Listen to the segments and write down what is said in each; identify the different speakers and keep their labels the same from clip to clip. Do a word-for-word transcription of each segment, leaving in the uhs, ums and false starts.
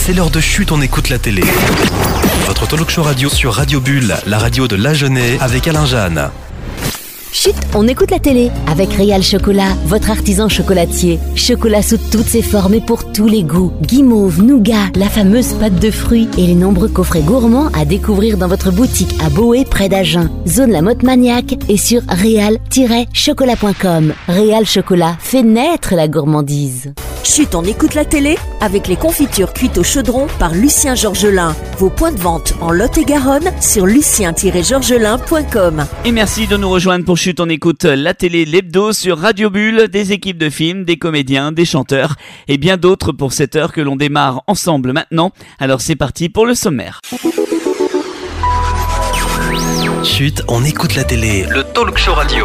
Speaker 1: C'est l'heure de Chut, on écoute la télé. Votre talk show radio sur Radio Bulle, la radio de l'Agenais avec Alain Jeanne.
Speaker 2: Chut, on écoute la télé avec Réal Chocolat, votre artisan chocolatier. Chocolat sous toutes ses formes et pour tous les goûts. Guimauve, nougat, la fameuse pâte de fruits et les nombreux coffrets gourmands à découvrir dans votre boutique à Boé près d'Agen. Zone La Motte Maniaque et sur réal tiret chocolat point com. Réal Chocolat fait naître la gourmandise.
Speaker 3: Chut, on écoute la télé avec les confitures cuites au chaudron par Lucien Georgelin. Vos points de vente en Lot-et-Garonne sur lucien tiret georgelin point com.
Speaker 4: Et merci de nous rejoindre pour Chut, on écoute la télé, l'hebdo sur Radio Bulle, des équipes de films, des comédiens, des chanteurs et bien d'autres pour cette heure que l'on démarre ensemble maintenant. Alors c'est parti pour le sommaire.
Speaker 1: Chut, on écoute la télé, le talk show radio.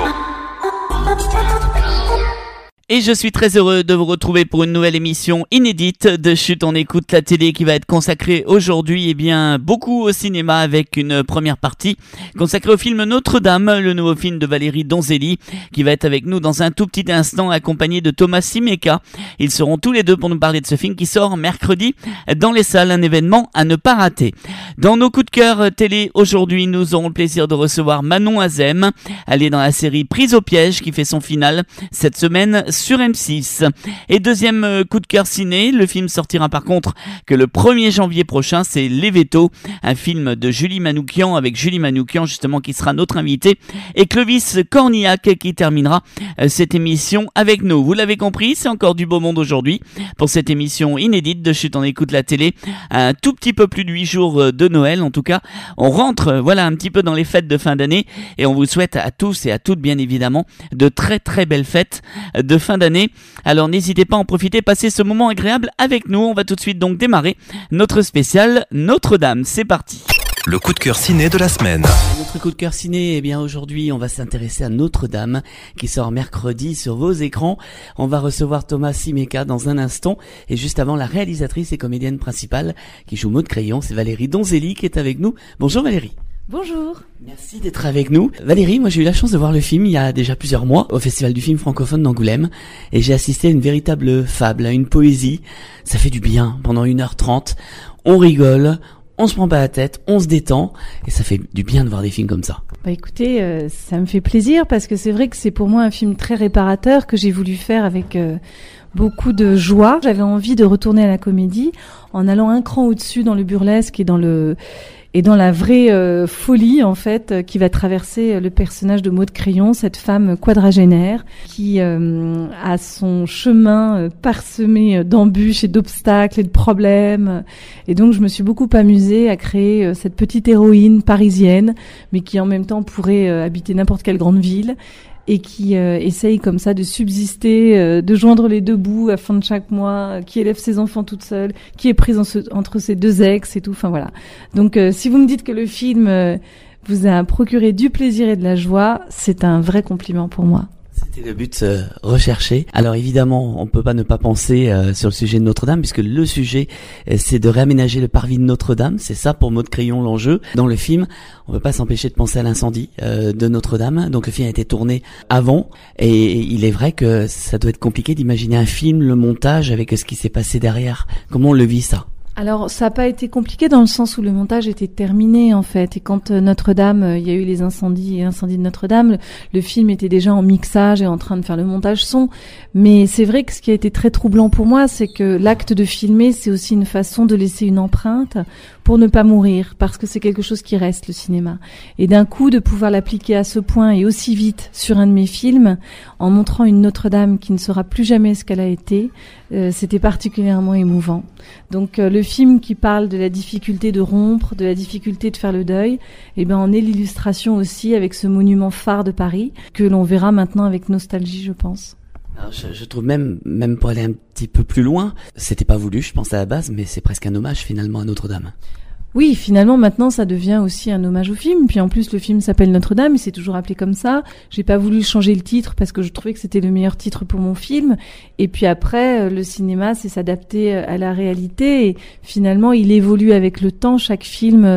Speaker 4: Et je suis très heureux de vous retrouver pour une nouvelle émission inédite de Chut, on écoute la télé qui va être consacrée aujourd'hui eh bien beaucoup au cinéma avec une première partie consacrée au film Notre-Dame, le nouveau film de Valérie Donzelli qui va être avec nous dans un tout petit instant accompagné de Thomas Simeka. Ils seront tous les deux pour nous parler de ce film qui sort mercredi dans les salles, un événement à ne pas rater. Dans nos coups de cœur télé aujourd'hui, nous aurons le plaisir de recevoir Manon Azem. Elle est dans la série Prise au piège qui fait son final cette semaine sur M six. Et deuxième coup de cœur ciné, le film sortira par contre que le premier janvier prochain, c'est Les Vétos, un film de Julie Manoukian avec Julie Manoukian justement qui sera notre invité et Clovis Cornillac qui terminera cette émission avec nous. Vous l'avez compris, c'est encore du beau monde aujourd'hui pour cette émission inédite de Chut, on écoute la télé. Un tout petit peu plus de huit jours de Noël, en tout cas on rentre voilà un petit peu dans les fêtes de fin d'année et on vous souhaite à tous et à toutes bien évidemment de très très belles fêtes de fin d'année. Alors n'hésitez pas à en profiter, passer ce moment agréable avec nous. On va tout de suite donc démarrer notre spécial Notre-Dame. C'est parti.
Speaker 1: Le coup de cœur ciné de la semaine.
Speaker 4: Notre coup de cœur ciné, eh bien aujourd'hui on va s'intéresser à Notre-Dame qui sort mercredi sur vos écrans. On va recevoir Thomas Simeka dans un instant et juste avant la réalisatrice et comédienne principale qui joue Maud Crayon, c'est Valérie Donzelli qui est avec nous. Bonjour Valérie.
Speaker 5: Bonjour.
Speaker 4: Merci d'être avec nous. Valérie, moi j'ai eu la chance de voir le film il y a déjà plusieurs mois au Festival du film francophone d'Angoulême et j'ai assisté à une véritable fable, à une poésie. Ça fait du bien pendant une heure trente. On rigole, on se prend pas la tête, on se détend et ça fait du bien de voir des films comme ça.
Speaker 5: Bah écoutez, euh, ça me fait plaisir parce que c'est vrai que c'est pour moi un film très réparateur que j'ai voulu faire avec euh, beaucoup de joie. J'avais envie de retourner à la comédie en allant un cran au-dessus dans le burlesque et dans le et dans la vraie euh, folie en fait euh, qui va traverser le personnage de Maud Crayon, cette femme quadragénaire qui euh, a son chemin euh, parsemé d'embûches et d'obstacles et de problèmes. Et donc je me suis beaucoup amusée à créer euh, cette petite héroïne parisienne, mais qui en même temps pourrait euh, habiter n'importe quelle grande ville. Et qui euh, essaye comme ça de subsister, euh, de joindre les deux bouts à la fin de chaque mois, euh, qui élève ses enfants toute seule, qui est prise en ce, entre ses deux ex et tout, enfin voilà. Donc euh, si vous me dites que le film euh, vous a procuré du plaisir et de la joie, c'est un vrai compliment pour moi.
Speaker 4: C'était le but euh, recherché. Alors évidemment, on peut pas ne pas penser euh, sur le sujet de Notre-Dame, puisque le sujet, euh, c'est de réaménager le parvis de Notre-Dame. C'est ça pour Maud Crayon l'enjeu. Dans le film, on peut pas s'empêcher de penser à l'incendie euh, de Notre-Dame. Donc le film a été tourné avant, et il est vrai que ça doit être compliqué d'imaginer un film, le montage, avec ce qui s'est passé derrière. Comment on le vit ça ?
Speaker 5: Alors, ça n'a pas été compliqué dans le sens où le montage était terminé, en fait. Et quand euh, Notre-Dame, euh, il y a eu les incendies et l'incendie de Notre-Dame, le, le film était déjà en mixage et en train de faire le montage son. Mais c'est vrai que ce qui a été très troublant pour moi, c'est que l'acte de filmer, c'est aussi une façon de laisser une empreinte pour ne pas mourir, parce que c'est quelque chose qui reste, le cinéma. Et d'un coup, de pouvoir l'appliquer à ce point et aussi vite sur un de mes films, en montrant une Notre-Dame qui ne sera plus jamais ce qu'elle a été, euh, c'était particulièrement émouvant. Donc euh, le film qui parle de la difficulté de rompre, de la difficulté de faire le deuil, eh ben on est l'illustration aussi avec ce monument phare de Paris que l'on verra maintenant avec nostalgie, je pense.
Speaker 4: Alors je, je trouve même, même pour aller un petit peu plus loin, c'était pas voulu, je pense à la base, mais c'est presque un hommage finalement à Notre-Dame.
Speaker 5: Oui, finalement, maintenant, ça devient aussi un hommage au film. Puis en plus, le film s'appelle Notre-Dame, il s'est toujours appelé comme ça. J'ai pas voulu changer le titre parce que je trouvais que c'était le meilleur titre pour mon film. Et puis après, le cinéma, c'est s'adapter à la réalité. Et finalement, il évolue avec le temps. Chaque film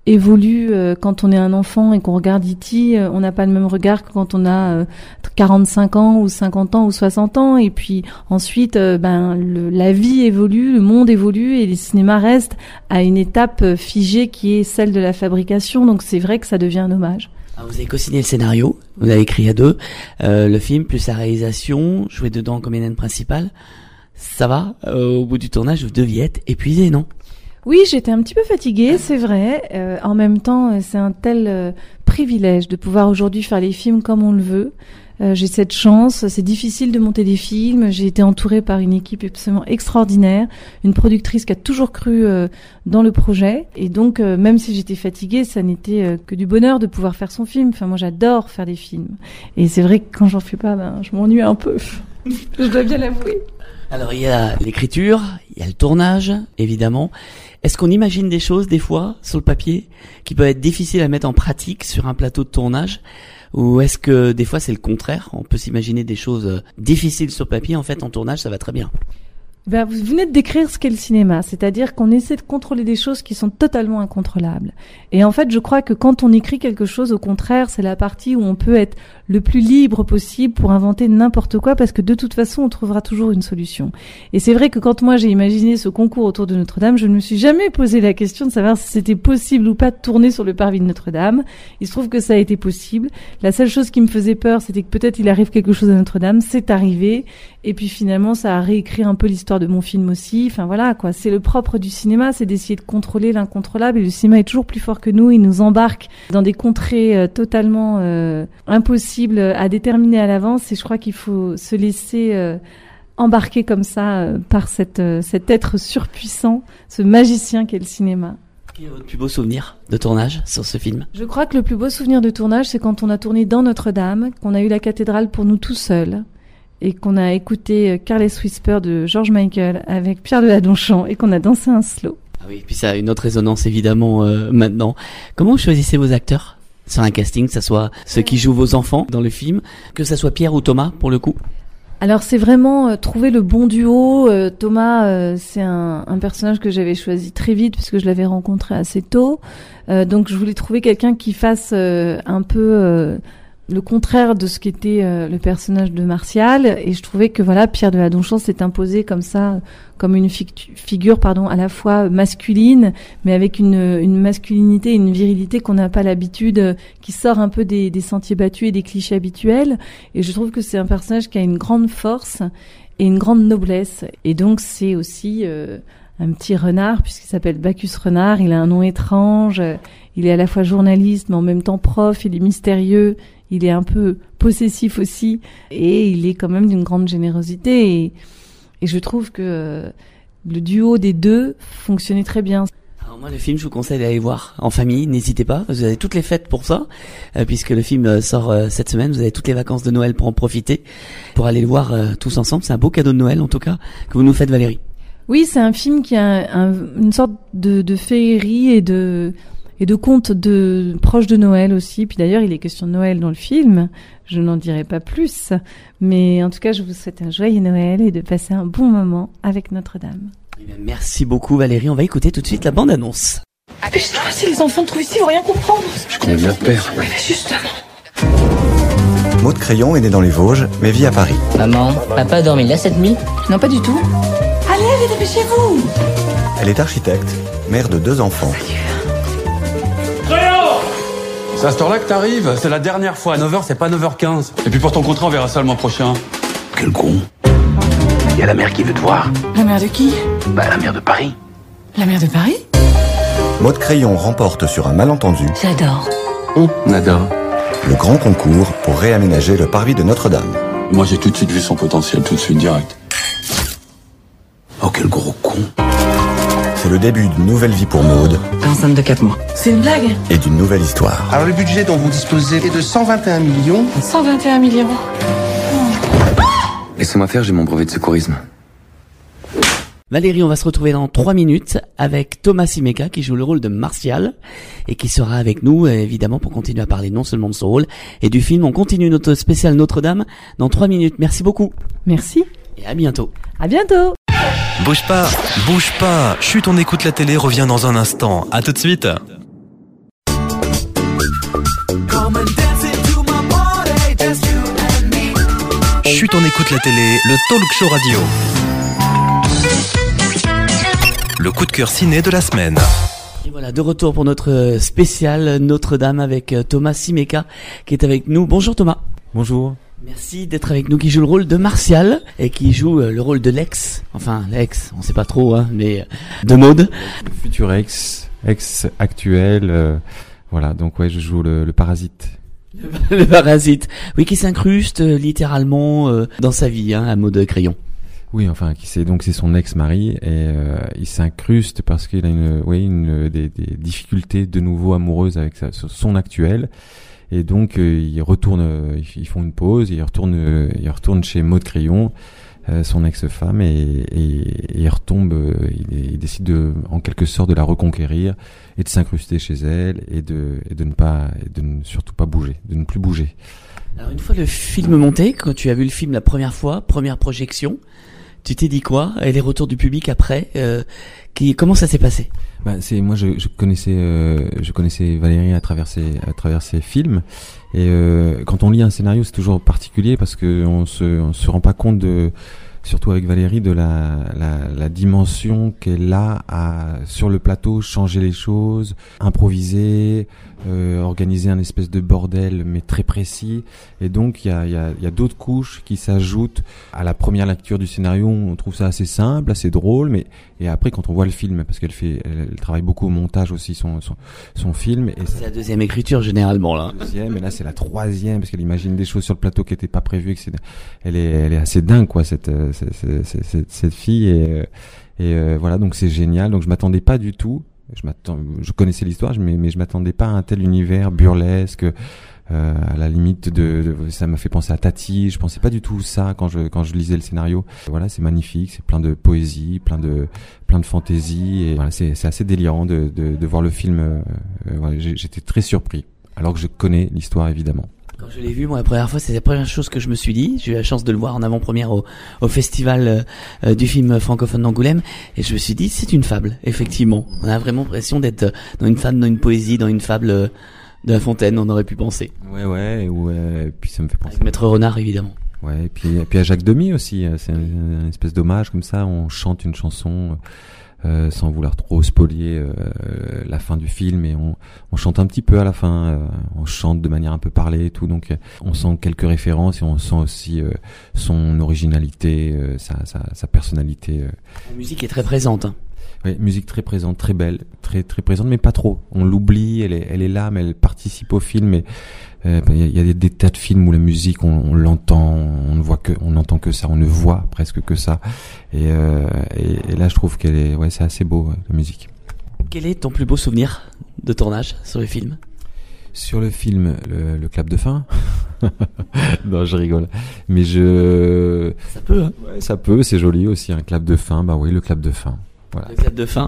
Speaker 5: évolue euh, quand on est un enfant et qu'on regarde E T, euh, on n'a pas le même regard que quand on a euh, quarante-cinq ans ou cinquante ans ou soixante ans. Et puis ensuite, euh, ben le, la vie évolue, le monde évolue et les cinémas restent à une étape euh, figée qui est celle de la fabrication. Donc c'est vrai que ça devient un hommage.
Speaker 4: Alors, vous avez co-signé le scénario, vous avez écrit à deux, euh, le film plus la réalisation, joué dedans comme héroïne principale. Ça va, euh, au bout du tournage, vous deviez être épuisé, non ?
Speaker 5: Oui, j'étais un petit peu fatiguée, c'est vrai. Euh, en même temps, c'est un tel euh, privilège de pouvoir aujourd'hui faire les films comme on le veut. Euh, j'ai cette chance, c'est difficile de monter des films. J'ai été entourée par une équipe absolument extraordinaire, une productrice qui a toujours cru euh, dans le projet. Et donc, euh, même si j'étais fatiguée, ça n'était euh, que du bonheur de pouvoir faire son film. Enfin, moi, j'adore faire des films. Et c'est vrai que quand j'en fais pas, ben, je m'ennuie un peu. Je dois bien l'avouer.
Speaker 4: Alors, il y a l'écriture, il y a le tournage, évidemment. Est-ce qu'on imagine des choses, des fois, sur le papier, qui peuvent être difficiles à mettre en pratique sur un plateau de tournage ? Ou est-ce que des fois c'est le contraire ? On peut s'imaginer des choses difficiles sur papier, en fait en tournage ça va très bien.
Speaker 5: Ben, vous venez de décrire ce qu'est le cinéma, c'est-à-dire qu'on essaie de contrôler des choses qui sont totalement incontrôlables. Et en fait, je crois que quand on écrit quelque chose, au contraire, c'est la partie où on peut être le plus libre possible pour inventer n'importe quoi, parce que de toute façon, on trouvera toujours une solution. Et c'est vrai que quand moi j'ai imaginé ce concours autour de Notre-Dame, je ne me suis jamais posé la question de savoir si c'était possible ou pas de tourner sur le parvis de Notre-Dame. Il se trouve que ça a été possible. La seule chose qui me faisait peur, c'était que peut-être il arrive quelque chose à Notre-Dame. C'est arrivé. Et puis finalement, ça a réécrit un peu l'histoire de mon film aussi. Enfin voilà, quoi. C'est le propre du cinéma, c'est d'essayer de contrôler l'incontrôlable. Et le cinéma est toujours plus fort que nous. Il nous embarque dans des contrées euh, totalement euh, impossibles à déterminer à l'avance. Et je crois qu'il faut se laisser euh, embarquer comme ça euh, par cette, euh, cet être surpuissant, ce magicien qu'est le cinéma.
Speaker 4: Quel est votre plus beau souvenir de tournage sur ce film ?
Speaker 5: Je crois que le plus beau souvenir de tournage, c'est quand on a tourné dans Notre-Dame, qu'on a eu la cathédrale pour nous tout seuls, et qu'on a écouté Careless Whisper de George Michael avec Pierre Deladonchamp et qu'on a dansé un slow.
Speaker 4: Ah oui, puis ça a une autre résonance évidemment euh, maintenant. Comment vous choisissez vos acteurs sur un casting, que ça soit ceux qui jouent vos enfants dans le film, que ça soit Pierre ou Thomas pour le coup ?
Speaker 5: Alors c'est vraiment euh, trouver le bon duo. Euh, Thomas, euh, c'est un, un personnage que j'avais choisi très vite puisque je l'avais rencontré assez tôt. Euh, donc je voulais trouver quelqu'un qui fasse euh, un peu euh, le contraire de ce qu'était euh, le personnage de Martial, et je trouvais que voilà, Pierre Deladonchamp s'est imposé comme ça, comme une figu- figure pardon à la fois masculine, mais avec une, une masculinité et une virilité qu'on n'a pas l'habitude, euh, qui sort un peu des, des sentiers battus et des clichés habituels. Et je trouve que c'est un personnage qui a une grande force et une grande noblesse. Et donc c'est aussi euh, un petit renard, puisqu'il s'appelle Bacchus Renard. Il a un nom étrange. Il est à la fois journaliste, mais en même temps prof. Il est mystérieux. Il est un peu possessif aussi, et il est quand même d'une grande générosité. Et, et je trouve que euh, le duo des deux fonctionnait très bien.
Speaker 4: Alors moi, le film, je vous conseille d'aller voir en famille. N'hésitez pas, vous avez toutes les fêtes pour ça, euh, puisque le film euh, sort euh, cette semaine. Vous avez toutes les vacances de Noël pour en profiter, pour aller le voir euh, tous ensemble. C'est un beau cadeau de Noël, en tout cas, que vous nous faites, Valérie.
Speaker 5: Oui, c'est un film qui a un, un, une sorte de, de féerie et de... et de contes de proches de Noël aussi. Puis d'ailleurs, il est question de Noël dans le film. Je n'en dirai pas plus. Mais en tout cas, je vous souhaite un joyeux Noël et de passer un bon moment avec Notre-Dame.
Speaker 4: Eh bien, merci beaucoup, Valérie. On va écouter tout de suite la bande-annonce.
Speaker 6: Ah, mais si les enfants trouvent ici, ils vont rien comprendre.
Speaker 7: Je connais bien le père.
Speaker 6: Oui, mais justement.
Speaker 8: Maud Crayon est née dans les Vosges, mais vit à Paris.
Speaker 9: Maman, papa a dormi là cette nuit ?
Speaker 6: Non, pas du tout. Allez, allez, dépêchez-vous.
Speaker 8: Elle est architecte, mère de deux enfants.
Speaker 7: C'est à cette heure-là que t'arrives. C'est la dernière fois. À neuf heures, c'est pas neuf heures quinze. Et puis pour ton contrat, on verra ça le mois prochain.
Speaker 10: Quel con. Il y a la mère qui veut te voir.
Speaker 6: La mère de qui ?
Speaker 10: Bah, la mère de Paris.
Speaker 6: La mère de Paris ?
Speaker 8: Maud Crayon remporte sur un malentendu
Speaker 9: J'adore.
Speaker 10: On adore.
Speaker 8: le grand concours pour réaménager le parvis de Notre-Dame.
Speaker 7: Moi, j'ai tout de suite vu son potentiel, tout de suite, direct.
Speaker 10: Oh, quel gros con.
Speaker 8: C'est le début d'une nouvelle vie pour Maud.
Speaker 6: Enceinte de quatre mois. C'est une blague.
Speaker 8: Et d'une nouvelle histoire.
Speaker 11: Alors le budget dont vous disposez est de cent vingt et un millions.
Speaker 6: cent vingt et un millions.
Speaker 10: Laissez-moi faire, j'ai mon brevet de secourisme.
Speaker 4: Valérie, on va se retrouver dans trois minutes avec Thomas Simeka qui joue le rôle de Martial et qui sera avec nous évidemment pour continuer à parler non seulement de son rôle et du film. On continue notre spécial Notre-Dame dans trois minutes. Merci beaucoup.
Speaker 5: Merci.
Speaker 4: Et à bientôt.
Speaker 5: À bientôt.
Speaker 1: Bouge pas, bouge pas. Chut, on écoute la télé, revient dans un instant. À tout de suite. Chut, on écoute la télé, le talk show radio. Le coup de cœur ciné de la semaine.
Speaker 4: Et voilà, de retour pour notre spécial Notre-Dame avec Thomas Simeka qui est avec nous. Bonjour Thomas.
Speaker 12: Bonjour.
Speaker 4: Merci d'être avec nous, qui joue le rôle de Martial et qui joue le rôle de l'ex, enfin l'ex, on sait pas trop, hein, mais de Maud.
Speaker 12: Le futur ex, ex actuel, euh, voilà, donc ouais, je joue le, le parasite.
Speaker 4: Le parasite, oui, qui s'incruste euh, littéralement euh, dans sa vie, hein, à Maud Crayon.
Speaker 12: Oui, enfin, qui c'est donc c'est son ex-mari et euh, il s'incruste parce qu'il a une, oui, une des, des difficultés de nouveau amoureuses avec sa, son actuel. Et donc euh, il retourne, euh, ils font une pause, il retourne, euh, il retourne chez Maud Crayon, euh, son ex-femme, et, et, et il retombe, euh, il, il décide de, en quelque sorte, de la reconquérir et de s'incruster chez elle et de, et de ne pas, et de ne surtout pas bouger, de ne plus bouger.
Speaker 4: Alors une fois le film monté, quand tu as vu le film la première fois, première projection, tu t'es dit quoi? Et les retours du public après, euh, qui, comment ça s'est passé?
Speaker 12: Bah, c'est moi je, je connaissais euh, je connaissais Valérie à travers ses à travers ses films et euh, quand on lit un scénario c'est toujours particulier parce que on se on se rend pas compte de, surtout avec Valérie, de la la, la dimension qu'elle a à sur le plateau, changer les choses, improviser, euh, organiser un espèce de bordel mais très précis. Et donc il y a il y a il y a d'autres couches qui s'ajoutent à la première lecture du scénario. On trouve ça assez simple, assez drôle, mais et après quand on voit le film, parce qu'elle fait elle, elle travaille beaucoup au montage aussi son son son film, et
Speaker 4: c'est la deuxième écriture généralement là.
Speaker 12: Deuxième, et là c'est la troisième parce qu'elle imagine des choses sur le plateau qui étaient pas prévues, et que c'est, elle est elle est assez dingue quoi cette cette, cette, cette, cette fille, et et euh, voilà, donc c'est génial. Donc je m'attendais pas du tout. Je m'attends, je connaissais l'histoire, mais, mais je m'attendais pas à un tel univers burlesque, euh, à la limite de, de, ça m'a fait penser à Tati. Je pensais pas du tout ça quand je quand je lisais le scénario. Voilà, c'est magnifique, c'est plein de poésie, plein de plein de fantaisie, et voilà, c'est c'est assez délirant de de, de voir le film. Euh, euh, voilà, j'étais très surpris, alors que je connais l'histoire évidemment.
Speaker 4: Quand je l'ai vu, moi, la première fois, c'est la première chose que je me suis dit. J'ai eu la chance de le voir en avant-première au, au festival euh, du film francophone d'Angoulême, et je me suis dit, c'est une fable, effectivement. On a vraiment l'impression d'être dans une fable, dans une poésie, dans une fable euh, de La Fontaine, on aurait pu penser.
Speaker 12: Ouais, ouais, ouais, et puis ça me fait penser.
Speaker 4: Avec Maître Renard, évidemment.
Speaker 12: Ouais, et puis, et puis à Jacques Demy aussi, c'est une, une espèce d'hommage comme ça, on chante une chanson... Euh, sans vouloir trop spolier euh, la fin du film, et on, on chante un petit peu à la fin, euh, on chante de manière un peu parlée et tout, donc euh, on sent quelques références et on sent aussi euh, son originalité, euh, sa, sa, sa personnalité. Euh.
Speaker 4: La musique est très présente. Hein.
Speaker 12: Oui, musique très présente, très belle, très très présente, mais pas trop. On l'oublie, elle est, elle est là, mais elle participe au film. Et il euh, y, y a des, des tas de films où la musique, on, on l'entend, on ne voit que, on n'entend que ça, on ne voit presque que ça. Et, euh, et, et là, je trouve qu'elle est, ouais, c'est assez beau, ouais, la musique.
Speaker 4: Quel est ton plus beau souvenir de tournage sur le film?
Speaker 12: Sur le film, le, le clap de fin. Non, je rigole. Mais je.
Speaker 4: Ça peut, hein.
Speaker 12: Ouais, ça peut. C'est joli aussi, un clap de fin. Bah oui, le clap de fin. Voilà.
Speaker 4: Le clap de fin.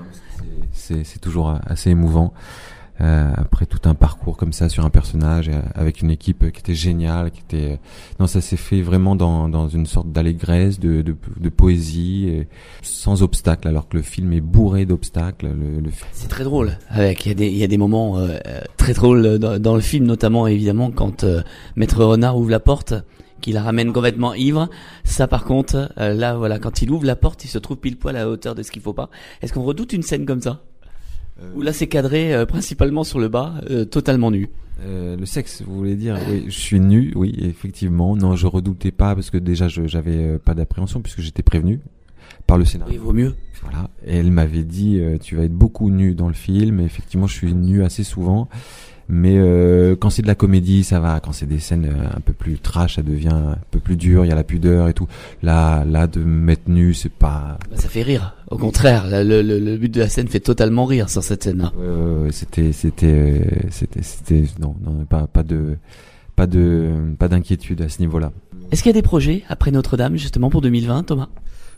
Speaker 12: C'est, c'est toujours assez émouvant. Euh, après tout un parcours comme ça sur un personnage, et avec une équipe qui était géniale, qui était non, ça s'est fait vraiment dans dans une sorte d'allégresse, de de, de poésie, et sans obstacle, alors que le film est bourré d'obstacles. Le, le...
Speaker 4: C'est très drôle. Avec il y a des il y a des moments euh, très drôles dans, dans le film, notamment évidemment quand euh, Maître Renard ouvre la porte, qui la ramène complètement ivre. Ça par contre, euh, là voilà, quand il ouvre la porte, il se trouve pile poil à la hauteur de ce qu'il faut pas. Est-ce qu'on redoute une scène comme ça? Euh... Où là c'est cadré euh, principalement sur le bas, euh, totalement nu.
Speaker 12: Euh, le sexe, vous voulez dire? Oui, je suis nu, oui, effectivement. Non, je redoutais pas parce que déjà je j'avais euh, pas d'appréhension puisque j'étais prévenu par le scénario.
Speaker 4: Il vaut mieux.
Speaker 12: Voilà. Et elle m'avait dit euh, tu vas être beaucoup nu dans le film. Et effectivement, je suis nu assez souvent. Mais euh, quand c'est de la comédie, ça va. Quand c'est des scènes euh, un peu plus trash, ça devient un peu plus dur. Il y a la pudeur et tout. Là, là, de me mettre nu, c'est pas.
Speaker 4: Bah, ça fait rire. Au contraire, le, le, le but de la scène fait totalement rire sur cette scène-là.
Speaker 12: Ouais, ouais, ouais, c'était, c'était, c'était, c'était, non, non, pas, pas de, pas de, pas d'inquiétude à ce niveau-là.
Speaker 4: Est-ce qu'il y a des projets après Notre-Dame justement pour deux mille vingt, Thomas?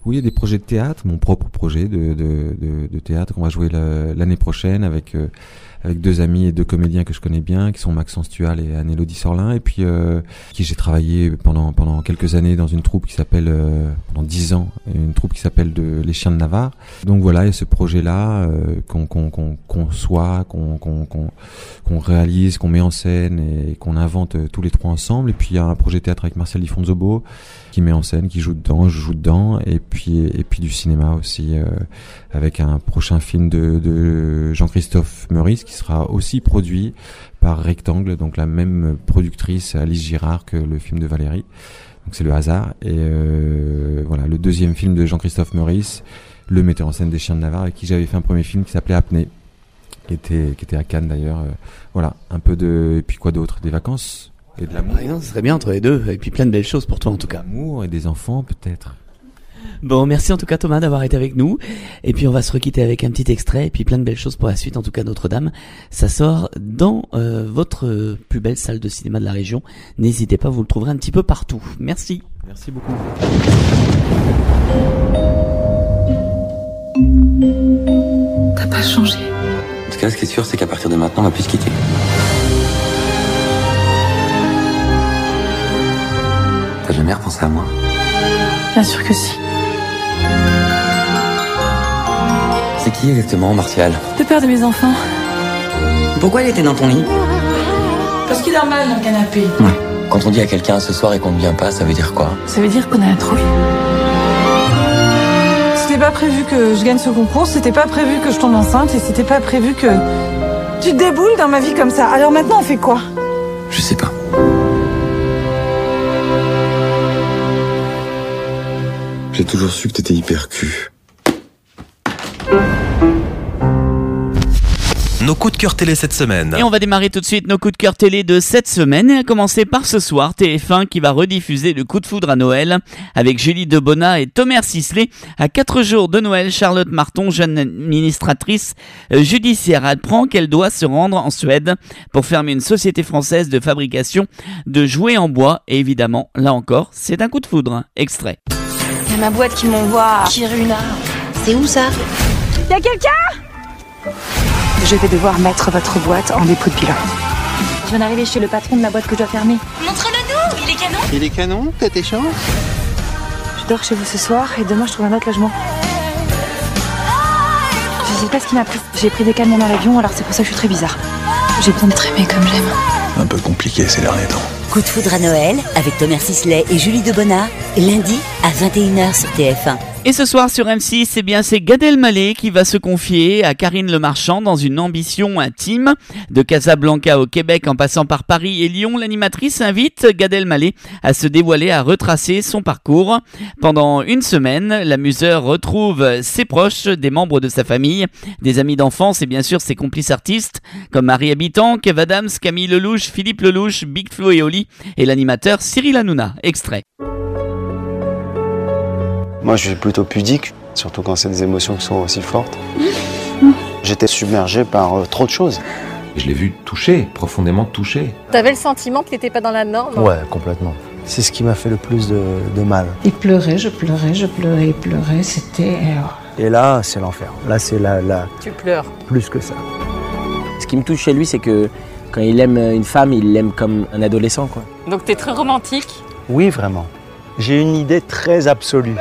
Speaker 12: Oui, il y a des projets de théâtre, mon propre projet de, de, de, de théâtre qu'on va jouer la, l'année prochaine avec euh, avec deux amis et deux comédiens que je connais bien, qui sont Maxence Tual et Anne-Élodie Sorlin, et puis euh, qui j'ai travaillé pendant pendant quelques années dans une troupe qui s'appelle euh, pendant dix ans, une troupe qui s'appelle de Les Chiens de Navarre. Donc voilà, il y a ce projet-là euh, qu'on qu'on qu'on conçoit, qu'on qu'on qu'on qu'on réalise, qu'on met en scène et qu'on invente euh, tous les trois ensemble. Et puis il y a un projet de théâtre avec Marcel Di Fonzobo qui met en scène, qui joue dedans, je joue dedans, et puis et puis du cinéma aussi euh, avec un prochain film de, de Jean-Christophe Meurice qui sera aussi produit par Rectangle, donc la même productrice Alice Girard que le film de Valérie. Donc c'est le hasard. Et euh, voilà, le deuxième film de Jean-Christophe Meurice, le metteur en scène des Chiens de Navarre, avec qui j'avais fait un premier film qui s'appelait Apnée, qui était qui était à Cannes d'ailleurs. Euh, voilà, un peu de et puis quoi d'autre, des vacances. Et de l'amour.
Speaker 4: Non, ce serait bien entre les deux, et puis plein de belles choses pour toi en tout cas.
Speaker 12: L'amour et des enfants peut-être.
Speaker 4: Bon, merci en tout cas Thomas d'avoir été avec nous, et puis on va se requitter avec un petit extrait, et puis plein de belles choses pour la suite, en tout cas Notre-Dame, ça sort dans euh, votre plus belle salle de cinéma de la région, n'hésitez pas, vous le trouverez un petit peu partout. Merci.
Speaker 12: Merci beaucoup.
Speaker 6: T'as pas changé.
Speaker 10: En tout cas, ce qui est sûr, c'est qu'à partir de maintenant, on va plus se quitter. T'as jamais repensé à moi?
Speaker 6: Bien sûr que si.
Speaker 10: C'est qui exactement, Martial?
Speaker 6: Le père de mes enfants.
Speaker 10: Pourquoi il était dans ton lit?
Speaker 6: Parce qu'il a mal dans le canapé.
Speaker 10: Ouais. Quand on dit à quelqu'un ce soir et qu'on ne vient pas, ça veut dire quoi?
Speaker 6: Ça veut dire qu'on a un trou. C'était pas prévu que je gagne ce concours, c'était pas prévu que je tombe enceinte et c'était pas prévu que tu te déboules dans ma vie comme ça. Alors maintenant, on fait quoi?
Speaker 10: Je sais pas.
Speaker 8: J'ai toujours su que t'étais hyper cul.
Speaker 1: Nos coups de cœur télé cette semaine.
Speaker 4: Et on va démarrer tout de suite nos coups de cœur télé de cette semaine, et à commencer par ce soir, T F un qui va rediffuser le coup de foudre à Noël avec Julie Debona et Thomas Sisley. À quatre jours de Noël, Charlotte Marton, jeune administratrice judiciaire, apprend qu'elle doit se rendre en Suède pour fermer une société française de fabrication de jouets en bois, et évidemment, là encore, c'est un coup de foudre. Extrait.
Speaker 13: Il y a ma boîte qui m'envoie à Kiruna.
Speaker 2: C'est où ça?
Speaker 13: Y'a quelqu'un?
Speaker 6: Je vais devoir mettre votre boîte en dépôt de bilan.
Speaker 13: Je viens d'arriver chez le patron de la boîte que je dois fermer. Montre-le nous, il est canon.
Speaker 11: Il est canon, t'as tes chances?
Speaker 13: Je dors chez vous ce soir et demain je trouve un autre logement. Je sais pas ce qui m'a pris. J'ai pris des calmants dans l'avion, alors c'est pour ça que je suis très bizarre. J'ai besoin d'être aimée comme j'aime.
Speaker 8: Un peu compliqué ces derniers temps.
Speaker 2: Coup de foudre à Noël avec Thomas Sisley et Julie Debona, lundi à vingt et une heures sur T F un.
Speaker 4: Et ce soir sur M six, eh bien, c'est Gad Elmaleh qui va se confier à Karine Le Marchand dans une ambition intime. De Casablanca au Québec en passant par Paris et Lyon, l'animatrice invite Gad Elmaleh à se dévoiler, à retracer son parcours. Pendant une semaine, l'amuseur retrouve ses proches, des membres de sa famille, des amis d'enfance et bien sûr ses complices artistes comme Marie Habitant, Kev Adams, Camille Lelouch, Philippe Lelouch, Big Flo et Oli et l'animateur Cyril Hanouna. Extrait.
Speaker 14: Moi, je suis plutôt pudique, surtout quand c'est des émotions qui sont aussi fortes. J'étais submergé par euh, trop de choses.
Speaker 15: Je l'ai vu touché, profondément touché.
Speaker 16: T'avais le sentiment que t'étais pas dans la norme?
Speaker 14: Ouais, complètement. C'est ce qui m'a fait le plus de, de mal.
Speaker 17: Il pleurait, je pleurais, je pleurais, il pleurait, c'était...
Speaker 14: Et là, c'est l'enfer. Là, c'est la, la...
Speaker 16: Tu pleures.
Speaker 14: Plus que ça.
Speaker 18: Ce qui me touche chez lui, c'est que quand il aime une femme, il l'aime comme un adolescent, quoi.
Speaker 16: Donc t'es très romantique?
Speaker 14: Oui, vraiment. J'ai une idée très absolue.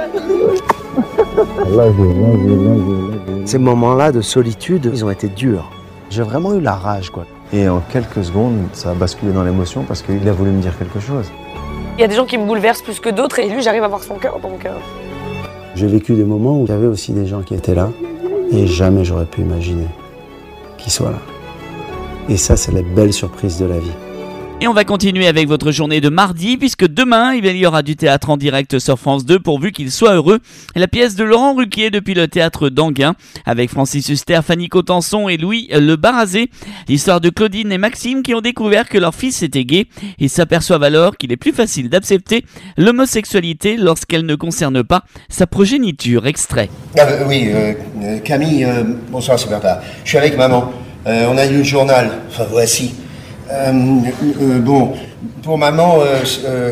Speaker 14: Ces moments-là de solitude, ils ont été durs. J'ai vraiment eu la rage, quoi.
Speaker 19: Et en quelques secondes, ça a basculé dans l'émotion parce qu'il a voulu me dire quelque chose.
Speaker 16: Il y a des gens qui me bouleversent plus que d'autres et lui, j'arrive à voir son cœur, donc... Euh...
Speaker 14: J'ai vécu des moments où il y avait aussi des gens qui étaient là et jamais j'aurais pu imaginer qu'ils soient là. Et ça, c'est la belle surprise de la vie.
Speaker 4: Et on va continuer avec votre journée de mardi, puisque demain, il y aura du théâtre en direct sur France deux, pourvu qu'il soit heureux. La pièce de Laurent Ruquier depuis le théâtre d'Anguin, avec Francis Huster, Fanny Cotenson et Louis Le Barazé. L'histoire de Claudine et Maxime qui ont découvert que leur fils était gay. Ils s'aperçoivent alors qu'il est plus facile d'accepter l'homosexualité lorsqu'elle ne concerne pas sa progéniture. Extrait.
Speaker 11: Ah, euh, oui, euh, Camille, euh, bonsoir, c'est papa. Je suis avec maman. Euh, on a lu le journal. Enfin, voici. Euh, euh, bon, pour maman, euh, euh,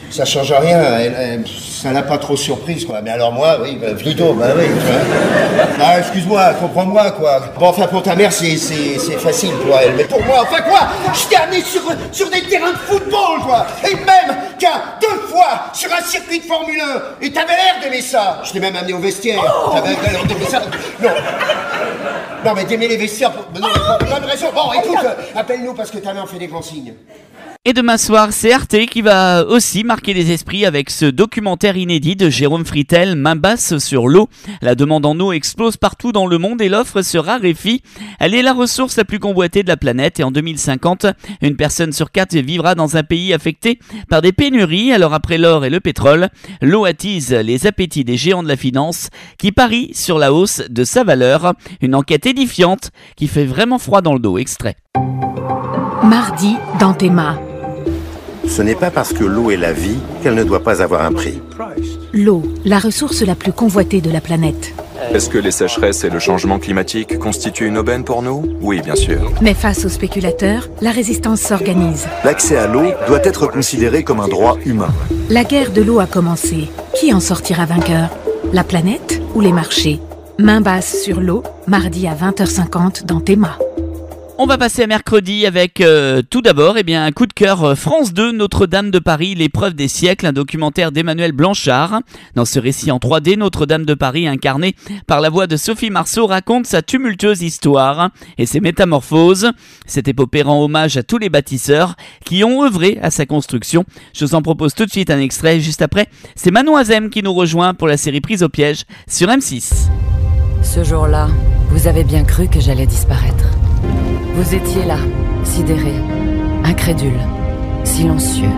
Speaker 11: Ça change rien, elle, elle, ça l'a pas trop surprise, quoi. Mais alors moi, oui, bah, plutôt, bah oui, tu vois. Ah, excuse-moi, comprends-moi, quoi. Bon, enfin, pour ta mère, c'est, c'est, c'est facile pour elle. Mais pour moi, enfin quoi, je t'ai amené sur, sur des terrains de football, quoi. Et même qu'à deux fois sur un circuit de Formule un. Et t'avais l'air d'aimer ça. Je t'ai même amené au vestiaire. Oh, t'avais l'air d'aimer ça. Non. Non, mais d'aimer les vestiaires, pour... non, mais pas de raison. Bon, écoute, euh, appelle-nous parce que ta mère fait des grands signes.
Speaker 4: Et demain soir, c'est Arte qui va aussi marquer les esprits avec ce documentaire inédit de Jérôme Fritel, Main basse sur l'eau. La demande en eau explose partout dans le monde et l'offre se raréfie. Elle est la ressource la plus convoitée de la planète et en deux mille cinquante, une personne sur quatre vivra dans un pays affecté par des pénuries. Alors après l'or et le pétrole, l'eau attise les appétits des géants de la finance qui parient sur la hausse de sa valeur. Une enquête édifiante qui fait vraiment froid dans le dos. Extrait.
Speaker 20: Mardi dans Théma.
Speaker 21: Ce n'est pas parce que l'eau est la vie qu'elle ne doit pas avoir un prix.
Speaker 20: L'eau, la ressource la plus convoitée de la planète.
Speaker 22: Est-ce que les sécheresses et le changement climatique constituent une aubaine pour nous ? Oui, bien sûr.
Speaker 20: Mais face aux spéculateurs, la résistance s'organise.
Speaker 21: L'accès à l'eau doit être considéré comme un droit humain.
Speaker 20: La guerre de l'eau a commencé. Qui en sortira vainqueur ? La planète ou les marchés ? Main basse sur l'eau, mardi à vingt heures cinquante dans Théma.
Speaker 4: On va passer à mercredi avec euh, tout d'abord eh bien, un coup de cœur France deux, Notre-Dame de Paris, l'épreuve des siècles, un documentaire d'Emmanuel Blanchard. Dans ce récit en trois D, Notre-Dame de Paris, incarnée par la voix de Sophie Marceau, raconte sa tumultueuse histoire et ses métamorphoses. Cette épopée rend hommage à tous les bâtisseurs qui ont œuvré à sa construction. Je vous en propose tout de suite un extrait. Juste après, c'est Manon Azem qui nous rejoint pour la série Prise au piège sur M six.
Speaker 23: Ce jour-là, vous avez bien cru que j'allais disparaître. Vous étiez là, sidéré, incrédule, silencieux.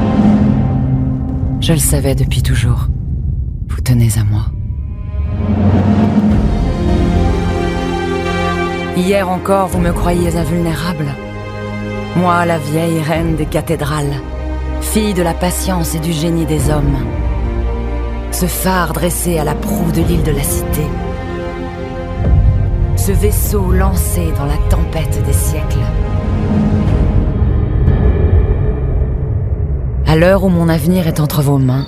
Speaker 23: Je le savais depuis toujours. Vous tenez à moi. Hier encore, vous me croyiez invulnérable. Moi, la vieille reine des cathédrales, fille de la patience et du génie des hommes. Ce phare dressé à la proue de l'île de la Cité. Ce vaisseau lancé dans la tempête des siècles. À l'heure où mon avenir est entre vos mains,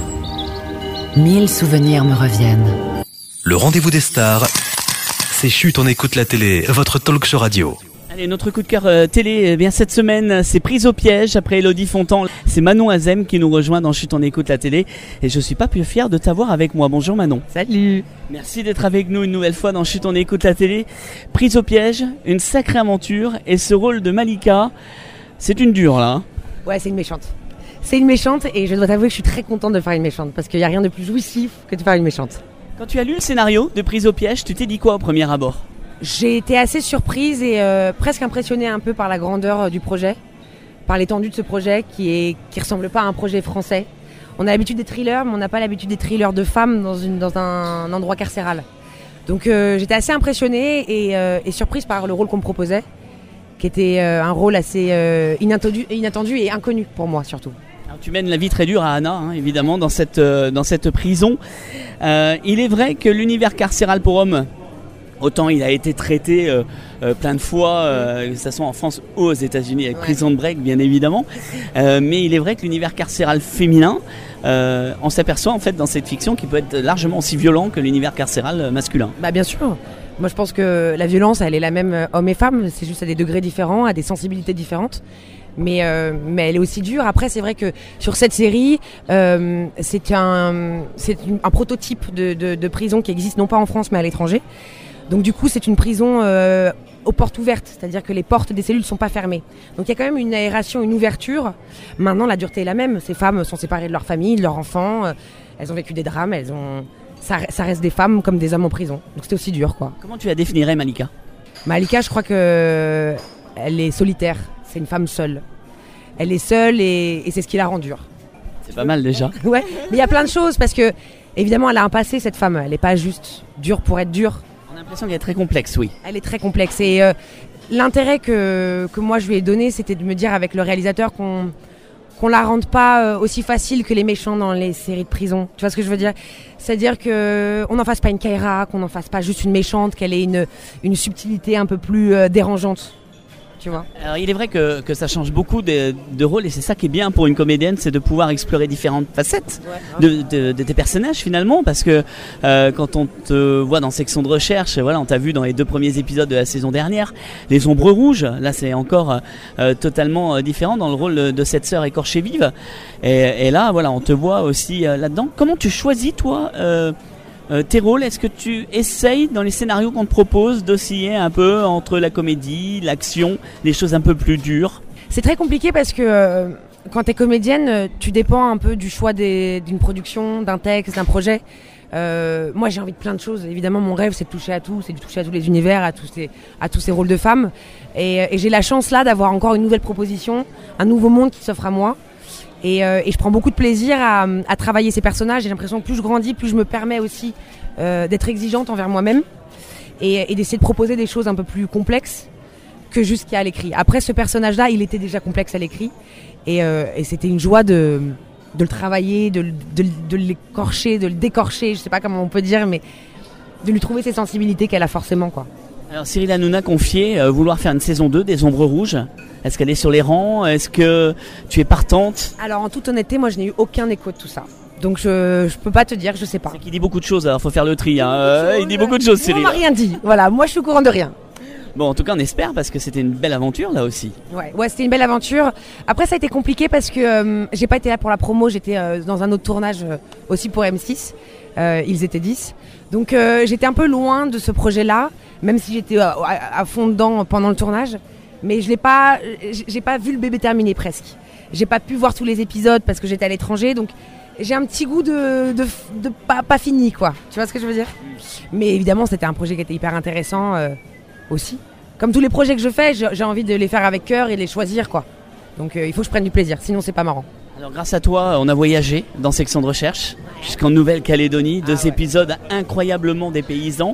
Speaker 23: mille souvenirs me reviennent.
Speaker 1: Le rendez-vous des stars, c'est Chut, on écoute la télé, votre talk show radio.
Speaker 4: Allez, notre coup de cœur euh, télé, eh bien cette semaine, c'est Prise au piège. Après Elodie Fontan, c'est Manon Azem qui nous rejoint dans Chut, on écoute la télé. Et je suis pas plus fier de t'avoir avec moi. Bonjour Manon.
Speaker 24: Salut.
Speaker 4: Merci d'être avec nous une nouvelle fois dans Chut, on écoute la télé. Prise au piège, une sacrée aventure. Et ce rôle de Malika, c'est une dure là.
Speaker 24: Ouais, c'est une méchante. C'est une méchante et je dois t'avouer que je suis très contente de faire une méchante. Parce qu'il n'y a rien de plus jouissif que de faire une méchante.
Speaker 4: Quand tu as lu le scénario de Prise au piège, tu t'es dit quoi au premier abord ?
Speaker 24: J'ai été assez surprise et euh, presque impressionnée un peu par la grandeur euh, du projet, par l'étendue de ce projet qui est qui ressemble pas à un projet français. On a l'habitude des thrillers, mais on n'a pas l'habitude des thrillers de femmes dans, une, dans un endroit carcéral. Donc euh, j'étais assez impressionnée et, euh, et surprise par le rôle qu'on me proposait, qui était euh, un rôle assez euh, inattendu, inattendu et inconnu pour moi surtout.
Speaker 4: Alors, tu mènes la vie très dure à Anna, hein, évidemment, dans cette, euh, dans cette prison. Euh, il est vrai que l'univers carcéral pour hommes, autant il a été traité euh, euh, plein de fois, euh, que ce soit en France ou aux États-Unis, avec ouais. Prison Break bien évidemment. Euh, mais il est vrai que l'univers carcéral féminin, euh, on s'aperçoit en fait dans cette fiction qu'il peut être largement aussi violent que l'univers carcéral masculin.
Speaker 24: Bah bien sûr. Moi je pense que la violence elle est la même homme et femme, c'est juste à des degrés différents, à des sensibilités différentes. Mais, euh, mais elle est aussi dure. Après, c'est vrai que sur cette série, euh, c'est un, c'est un prototype de, de, de prison qui existe non pas en France mais à l'étranger. Donc du coup, c'est une prison euh, aux portes ouvertes, c'est-à-dire que les portes des cellules ne sont pas fermées. Donc il y a quand même une aération, une ouverture. Maintenant, la dureté est la même. Ces femmes sont séparées de leur famille, de leurs enfants. Euh, elles ont vécu des drames. Elles ont, ça, ça reste des femmes comme des hommes en prison. Donc c'était aussi dur, quoi.
Speaker 4: Comment tu la définirais, Malika ?
Speaker 24: Malika, je crois que elle est solitaire. C'est une femme seule. Elle est seule et, et c'est ce qui la rend dure.
Speaker 4: C'est pas mal déjà.
Speaker 24: Ouais, mais il y a plein de choses parce que évidemment, elle a un passé, cette femme. Elle n'est pas juste dure pour être dure.
Speaker 4: On a l'impression qu'elle est très complexe, oui.
Speaker 24: Elle est très complexe. Et euh, l'intérêt que, que moi je lui ai donné, c'était de me dire avec le réalisateur qu'on qu'on la rende pas euh, aussi facile que les méchants dans les séries de prison. Tu vois ce que je veux dire ? C'est-à-dire qu'on n'en fasse pas une Kaira, qu'on n'en fasse pas juste une méchante, qu'elle ait une, une subtilité un peu plus euh, dérangeante. tu vois.
Speaker 4: Alors il est vrai que, que ça change beaucoup de, de rôle et c'est ça qui est bien pour une comédienne, c'est de pouvoir explorer différentes facettes de, de, de tes personnages finalement, parce que euh, quand on te voit dans Section de recherche, voilà, on t'a vu dans les deux premiers épisodes de la saison dernière, les ombres rouges, là c'est encore euh, totalement euh, différent dans le rôle de cette sœur écorchée vive et, et là voilà, on te voit aussi euh, là-dedans. Comment tu choisis toi euh, Euh, tes rôles? Est-ce que tu essayes dans les scénarios qu'on te propose d'osciller un peu entre la comédie, l'action, les choses un peu plus dures?
Speaker 24: C'est très compliqué parce que euh, quand t'es comédienne, tu dépends un peu du choix des, d'une production, d'un texte, d'un projet. Euh, moi j'ai envie de plein de choses. Évidemment mon rêve c'est de toucher à tout, c'est de toucher à tous les univers, à tous ces, à tous ces rôles de femmes. Et, et j'ai la chance là d'avoir encore une nouvelle proposition, un nouveau monde qui s'offre à moi. Et, euh, et je prends beaucoup de plaisir à, à travailler ces personnages. J'ai l'impression que plus je grandis, plus je me permets aussi euh, d'être exigeante envers moi-même et, et d'essayer de proposer des choses un peu plus complexes que juste ce qu'il y a à l'écrit. Après, ce personnage-là, il était déjà complexe à l'écrit et, euh, et c'était une joie de, de le travailler, de, de, de l'écorcher, de le décorcher, je sais pas comment on peut dire, mais de lui trouver ses sensibilités qu'elle a forcément, quoi.
Speaker 4: Alors Cyril Hanouna a confié euh, vouloir faire une saison deux des Ombres Rouges. Est-ce qu'elle est sur les rangs? Est-ce que tu es partante?
Speaker 24: Alors en toute honnêteté, moi je n'ai eu aucun écho de tout ça. Donc je je peux pas te dire, je sais pas.
Speaker 4: C'est qu'il dit beaucoup de choses, alors faut faire le tri. Hein. Euh, il dit beaucoup de choses, Cyril.
Speaker 24: On m'a rien dit. Voilà, moi je suis au courant de rien.
Speaker 4: Bon, en tout cas, on espère parce que c'était une belle aventure là aussi.
Speaker 24: Ouais, ouais, c'était une belle aventure. Après, ça a été compliqué parce que euh, j'ai pas été là pour la promo, j'étais euh, dans un autre tournage euh, aussi pour M six. Euh, ils étaient dix. Donc euh, j'étais un peu loin de ce projet-là, même si j'étais à, à, à fond dedans pendant le tournage. Mais je l'ai pas, j'ai pas vu le bébé terminer presque. J'ai pas pu voir tous les épisodes parce que j'étais à l'étranger, donc j'ai un petit goût de, de, de pas, pas fini, quoi. Tu vois ce que je veux dire? Mais évidemment, c'était un projet qui était hyper intéressant euh, aussi. Comme tous les projets que je fais, j'ai envie de les faire avec cœur et de les choisir, quoi. Donc euh, il faut que je prenne du plaisir, sinon c'est pas marrant.
Speaker 4: Alors grâce à toi, on a voyagé dans Section de recherche jusqu'en Nouvelle-Calédonie, deux ah, ouais. épisodes incroyablement dépaysants.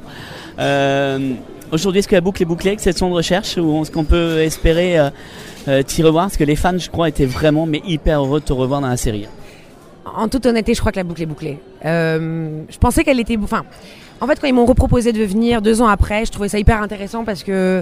Speaker 4: Euh, Aujourd'hui, est-ce que la boucle est bouclée avec cette section de recherche ou est-ce qu'on peut espérer euh, euh, t'y revoir? Parce que les fans, je crois, étaient vraiment mais hyper heureux de te revoir dans la série.
Speaker 24: En toute honnêteté, je crois que la boucle est bouclée. Euh, je pensais qu'elle était... Enfin, en fait, quand ils m'ont reproposé de venir deux ans après, je trouvais ça hyper intéressant parce que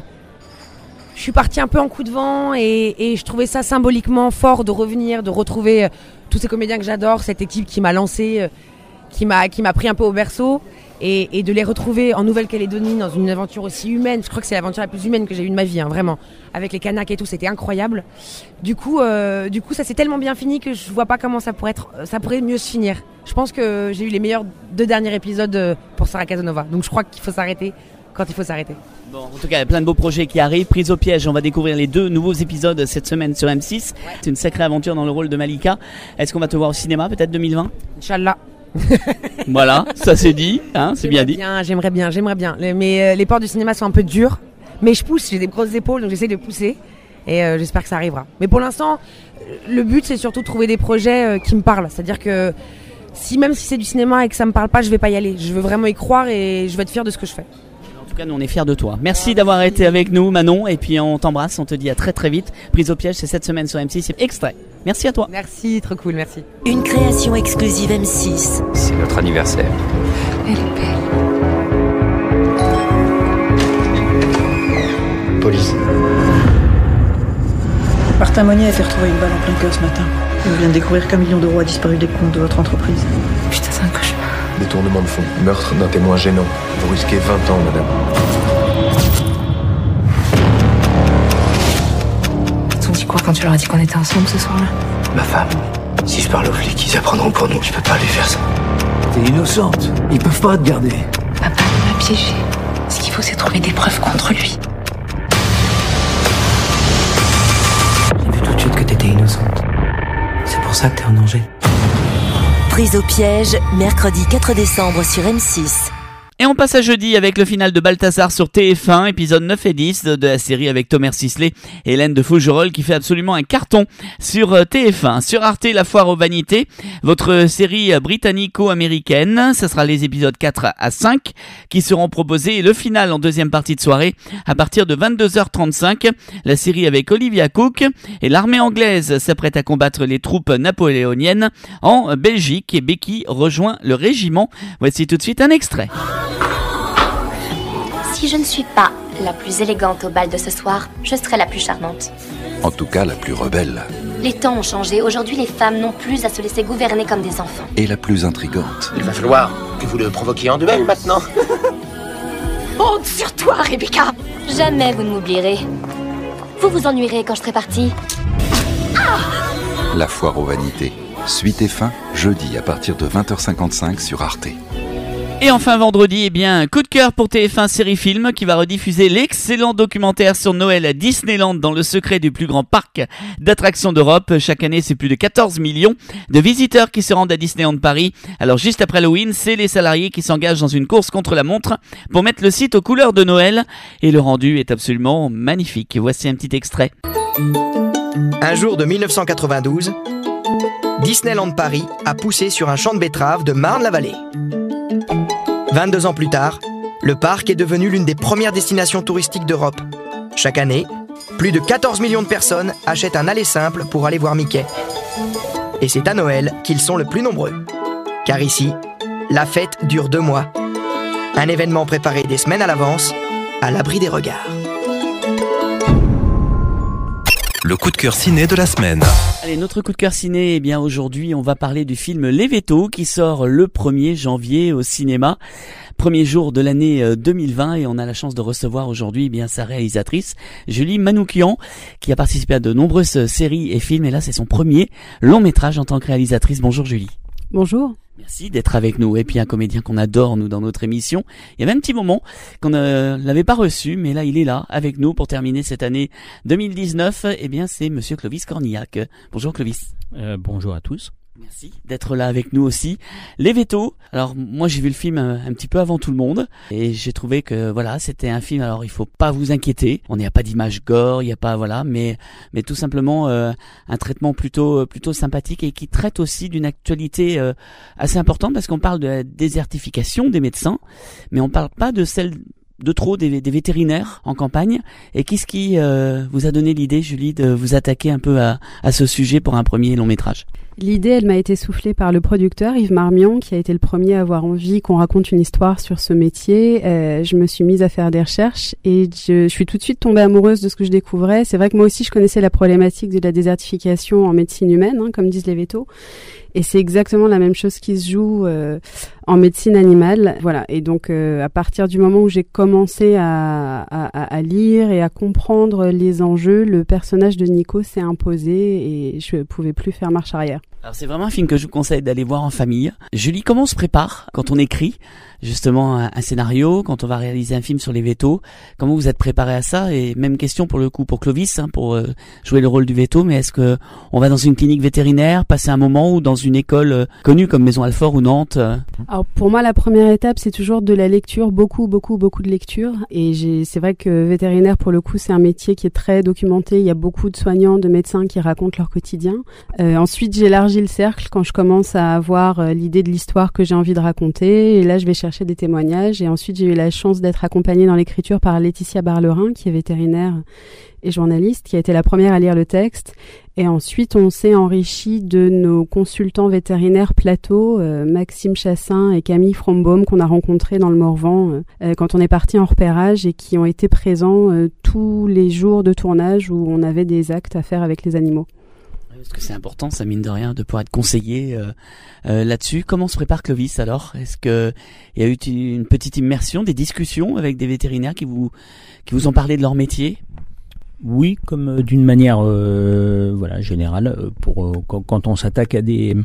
Speaker 24: je suis partie un peu en coup de vent et, et je trouvais ça symboliquement fort de revenir, de retrouver euh, tous ces comédiens que j'adore, cette équipe qui m'a lancée, euh, qui m'a qui m'a pris un peu au berceau. Et, et de les retrouver en Nouvelle-Calédonie dans une aventure aussi humaine. Je crois que c'est l'aventure la plus humaine que j'ai eue de ma vie, hein, vraiment. Avec les Kanaks et tout, c'était incroyable. Du coup, euh, du coup, ça s'est tellement bien fini que je vois pas comment ça pourrait être, ça pourrait mieux se finir. Je pense que j'ai eu les meilleurs deux derniers épisodes pour Sarah Casanova. Donc je crois qu'il faut s'arrêter quand il faut s'arrêter.
Speaker 4: Bon, en tout cas, il y a plein de beaux projets qui arrivent. Prise au piège, on va découvrir les deux nouveaux épisodes cette semaine sur M six. Ouais. C'est une sacrée aventure dans le rôle de Malika. Est-ce qu'on va te voir au cinéma peut-être deux mille vingt?
Speaker 24: Inch'Allah.
Speaker 4: Voilà, ça c'est dit, hein, c'est bien dit.
Speaker 24: Bien, j'aimerais bien, j'aimerais bien. Les, mais euh, les portes du cinéma sont un peu dures, mais je pousse, j'ai des grosses épaules, donc j'essaie de pousser et euh, j'espère que ça arrivera. Mais pour l'instant, le but c'est surtout de trouver des projets euh, qui me parlent. C'est-à-dire que si même si c'est du cinéma et que ça me parle pas, je vais pas y aller. Je veux vraiment y croire et je vais être fière de ce que je fais.
Speaker 4: En tout cas, nous on est fiers de toi. Merci ah, d'avoir merci. été avec nous, Manon, et puis on t'embrasse, on te dit à très très vite. Prise au piège, c'est cette semaine sur M six, c'est extrait. Merci à toi.
Speaker 24: Merci, trop cool, merci.
Speaker 2: Une création exclusive M six.
Speaker 15: C'est notre anniversaire.
Speaker 13: Elle est belle.
Speaker 21: Police.
Speaker 3: Martin Monnier a été retrouvé une balle en plein cœur ce matin. On vient de découvrir qu'un million d'euros a disparu des comptes de votre entreprise.
Speaker 13: Putain, c'est un cauchemar.
Speaker 21: Détournement de fonds, meurtre d'un témoin gênant. Vous risquez vingt ans, madame.
Speaker 13: Ils t'ont dit quoi quand tu leur as dit qu'on était ensemble ce soir-là?
Speaker 10: Ma femme. Si je parle aux flics, ils apprendront pour nous. Je peux pas lui faire ça. T'es innocente. Ils peuvent pas te garder.
Speaker 13: Papa m'a piégé. Ce qu'il faut, c'est trouver des preuves contre lui.
Speaker 10: J'ai vu tout de suite que t'étais innocente. C'est pour ça que t'es en danger.
Speaker 2: Prise au piège, mercredi quatre décembre sur M six.
Speaker 4: Et on passe à jeudi avec le final de Balthazar sur T F un, épisode neuf et dix de, de la série avec Thomas Sisley et Hélène de Faugerolles qui fait absolument un carton sur T F un. Sur Arte, La Foire aux Vanités, votre série britannico-américaine, ce sera les épisodes quatre à cinq qui seront proposés et le final en deuxième partie de soirée à partir de vingt-deux heures trente-cinq. La série avec Olivia Cook et l'armée anglaise s'apprête à combattre les troupes napoléoniennes en Belgique et Becky rejoint le régiment. Voici tout de suite un extrait.
Speaker 5: Si je ne suis pas la plus élégante au bal de ce soir, je serai la plus charmante.
Speaker 7: En tout cas, la plus rebelle.
Speaker 5: Les temps ont changé. Aujourd'hui, les femmes n'ont plus à se laisser gouverner comme des enfants.
Speaker 7: Et la plus intrigante.
Speaker 21: Il va falloir que vous le provoquiez en duel maintenant.
Speaker 5: Honte sur toi, Rebecca! Jamais vous ne m'oublierez. Vous vous ennuierez quand je serai partie. Ah!
Speaker 7: La foire aux vanités. Suite et fin, jeudi à partir de vingt heures cinquante-cinq sur Arte.
Speaker 4: Et enfin vendredi, eh bien, coup de cœur pour T F un Série Film qui va rediffuser l'excellent documentaire sur Noël à Disneyland dans le secret du plus grand parc d'attractions d'Europe. Chaque année, c'est plus de quatorze millions de visiteurs qui se rendent à Disneyland Paris. Alors juste après Halloween, c'est les salariés qui s'engagent dans une course contre la montre pour mettre le site aux couleurs de Noël. Et le rendu est absolument magnifique. Voici un petit extrait.
Speaker 9: Un jour de dix-neuf cent quatre-vingt-douze, Disneyland Paris a poussé sur un champ de betteraves de Marne-la-Vallée. vingt-deux ans plus tard, le parc est devenu l'une des premières destinations touristiques d'Europe. Chaque année, plus de quatorze millions de personnes achètent un aller simple pour aller voir Mickey. Et c'est à Noël qu'ils sont le plus nombreux. Car ici, la fête dure deux mois. Un événement préparé des semaines à l'avance, à l'abri des regards.
Speaker 1: Le coup de cœur ciné de la semaine.
Speaker 4: Allez, notre coup de cœur ciné, eh bien aujourd'hui on va parler du film Les Vétos qui sort le premier janvier au cinéma. Premier jour de l'année deux mille vingt et on a la chance de recevoir aujourd'hui eh bien sa réalisatrice Julie Manoukian qui a participé à de nombreuses séries et films et là c'est son premier long métrage en tant que réalisatrice. Bonjour Julie.
Speaker 12: Bonjour.
Speaker 4: Merci d'être avec nous. Et puis un comédien qu'on adore, nous, dans notre émission. Il y avait un petit moment qu'on ne l'avait pas reçu, mais là, il est là, avec nous, pour terminer cette année deux mille dix-neuf. Eh bien, c'est Monsieur Clovis Cornillac. Bonjour Clovis.
Speaker 25: Euh, bonjour à tous.
Speaker 4: Merci d'être là avec nous aussi. Les Vétos. Alors moi j'ai vu le film un, un petit peu avant tout le monde et j'ai trouvé que voilà c'était un film. Alors il faut pas vous inquiéter. On n'y a pas d'image gore, il y a pas voilà, mais mais tout simplement euh, un traitement plutôt plutôt sympathique et qui traite aussi d'une actualité euh, assez importante parce qu'on parle de la désertification des médecins, mais on parle pas de celle de trop des, des vétérinaires en campagne. Et qu'est-ce qui euh, vous a donné l'idée, Julie, de vous attaquer un peu à, à ce sujet pour un premier long métrage?
Speaker 12: L'idée, elle m'a été soufflée par le producteur Yves Marmion, qui a été le premier à avoir envie qu'on raconte une histoire sur ce métier. Euh, je me suis mise à faire des recherches et je, je suis tout de suite tombée amoureuse de ce que je découvrais. C'est vrai que moi aussi, je connaissais la problématique de la désertification en médecine humaine, hein, comme disent les vétos. Et c'est exactement la même chose qui se joue euh, en médecine animale. Voilà. Et donc, euh, à partir du moment où j'ai commencé à, à, à lire et à comprendre les enjeux, le personnage de Nico s'est imposé et je pouvais plus faire marche arrière.
Speaker 4: Alors c'est vraiment un film que je vous conseille d'aller voir en famille. Julie, comment on se prépare quand on écrit justement un, un scénario, quand on va réaliser un film sur les vétos? Comment vous êtes préparé à ça? Et même question pour le coup pour Clovis, hein, pour euh, jouer le rôle du véto. Mais est-ce que on va dans une clinique vétérinaire, passer un moment ou dans une école euh, connue comme Maison Alfort ou Nantes? euh...
Speaker 12: Alors pour moi, la première étape, c'est toujours de la lecture, beaucoup, beaucoup, beaucoup de lecture. Et j'ai, c'est vrai que vétérinaire, pour le coup, c'est un métier qui est très documenté. Il y a beaucoup de soignants, de médecins qui racontent leur quotidien. Euh, ensuite, j'élargis le cercle quand je commence à avoir euh, l'idée de l'histoire que j'ai envie de raconter. Et là, je vais chercher des témoignages. Et ensuite, j'ai eu la chance d'être accompagnée dans l'écriture par Laetitia Barlerin, qui est vétérinaire et journaliste, qui a été la première à lire le texte. Et ensuite, on s'est enrichi de nos consultants vétérinaires plateau, euh, Maxime Chassin et Camille Frombaum, qu'on a rencontrés dans le Morvan euh, quand on est parti en repérage et qui ont été présents euh, tous les jours de tournage où on avait des actes à faire avec les animaux.
Speaker 4: Parce que c'est important, ça mine de rien, de pouvoir être conseillé euh, euh, là-dessus. Comment se prépare Clovis alors? Est-ce que il y a eu une petite immersion, des discussions avec des vétérinaires qui vous qui vous ont parlé de leur métier?
Speaker 25: Oui, comme euh, d'une manière euh, voilà générale, euh, pour euh, quand, quand on s'attaque à des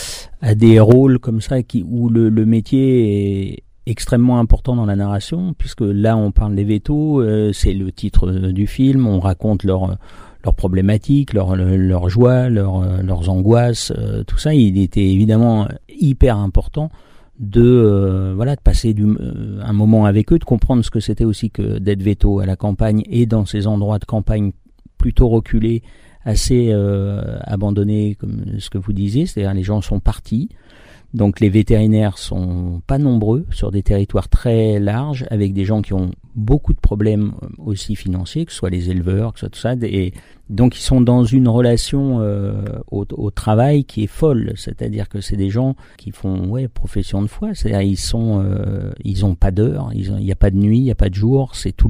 Speaker 25: à des rôles comme ça qui où le, le métier est extrêmement important dans la narration, puisque là on parle des vétos, euh, c'est le titre du film, on raconte leur leurs problématiques, leurs leurs joies, leurs leurs angoisses, euh, tout ça. Il était évidemment hyper important de euh, voilà de passer du, euh, un moment avec eux, de comprendre ce que c'était aussi que d'être véto à la campagne et dans ces endroits de campagne plutôt reculés, assez euh, abandonnés, comme ce que vous disiez, c'est-à-dire les gens sont partis. Donc les vétérinaires sont pas nombreux sur des territoires très larges, avec des gens qui ont beaucoup de problèmes aussi financiers, que ce soit les éleveurs, que ce soit tout ça, et donc ils sont dans une relation euh, au, au travail qui est folle, c'est-à-dire que c'est des gens qui font ouais profession de foi, c'est-à-dire ils sont euh, ils ont pas d'heure, il n'y a pas de nuit, il n'y a pas de jour, c'est tout le temps.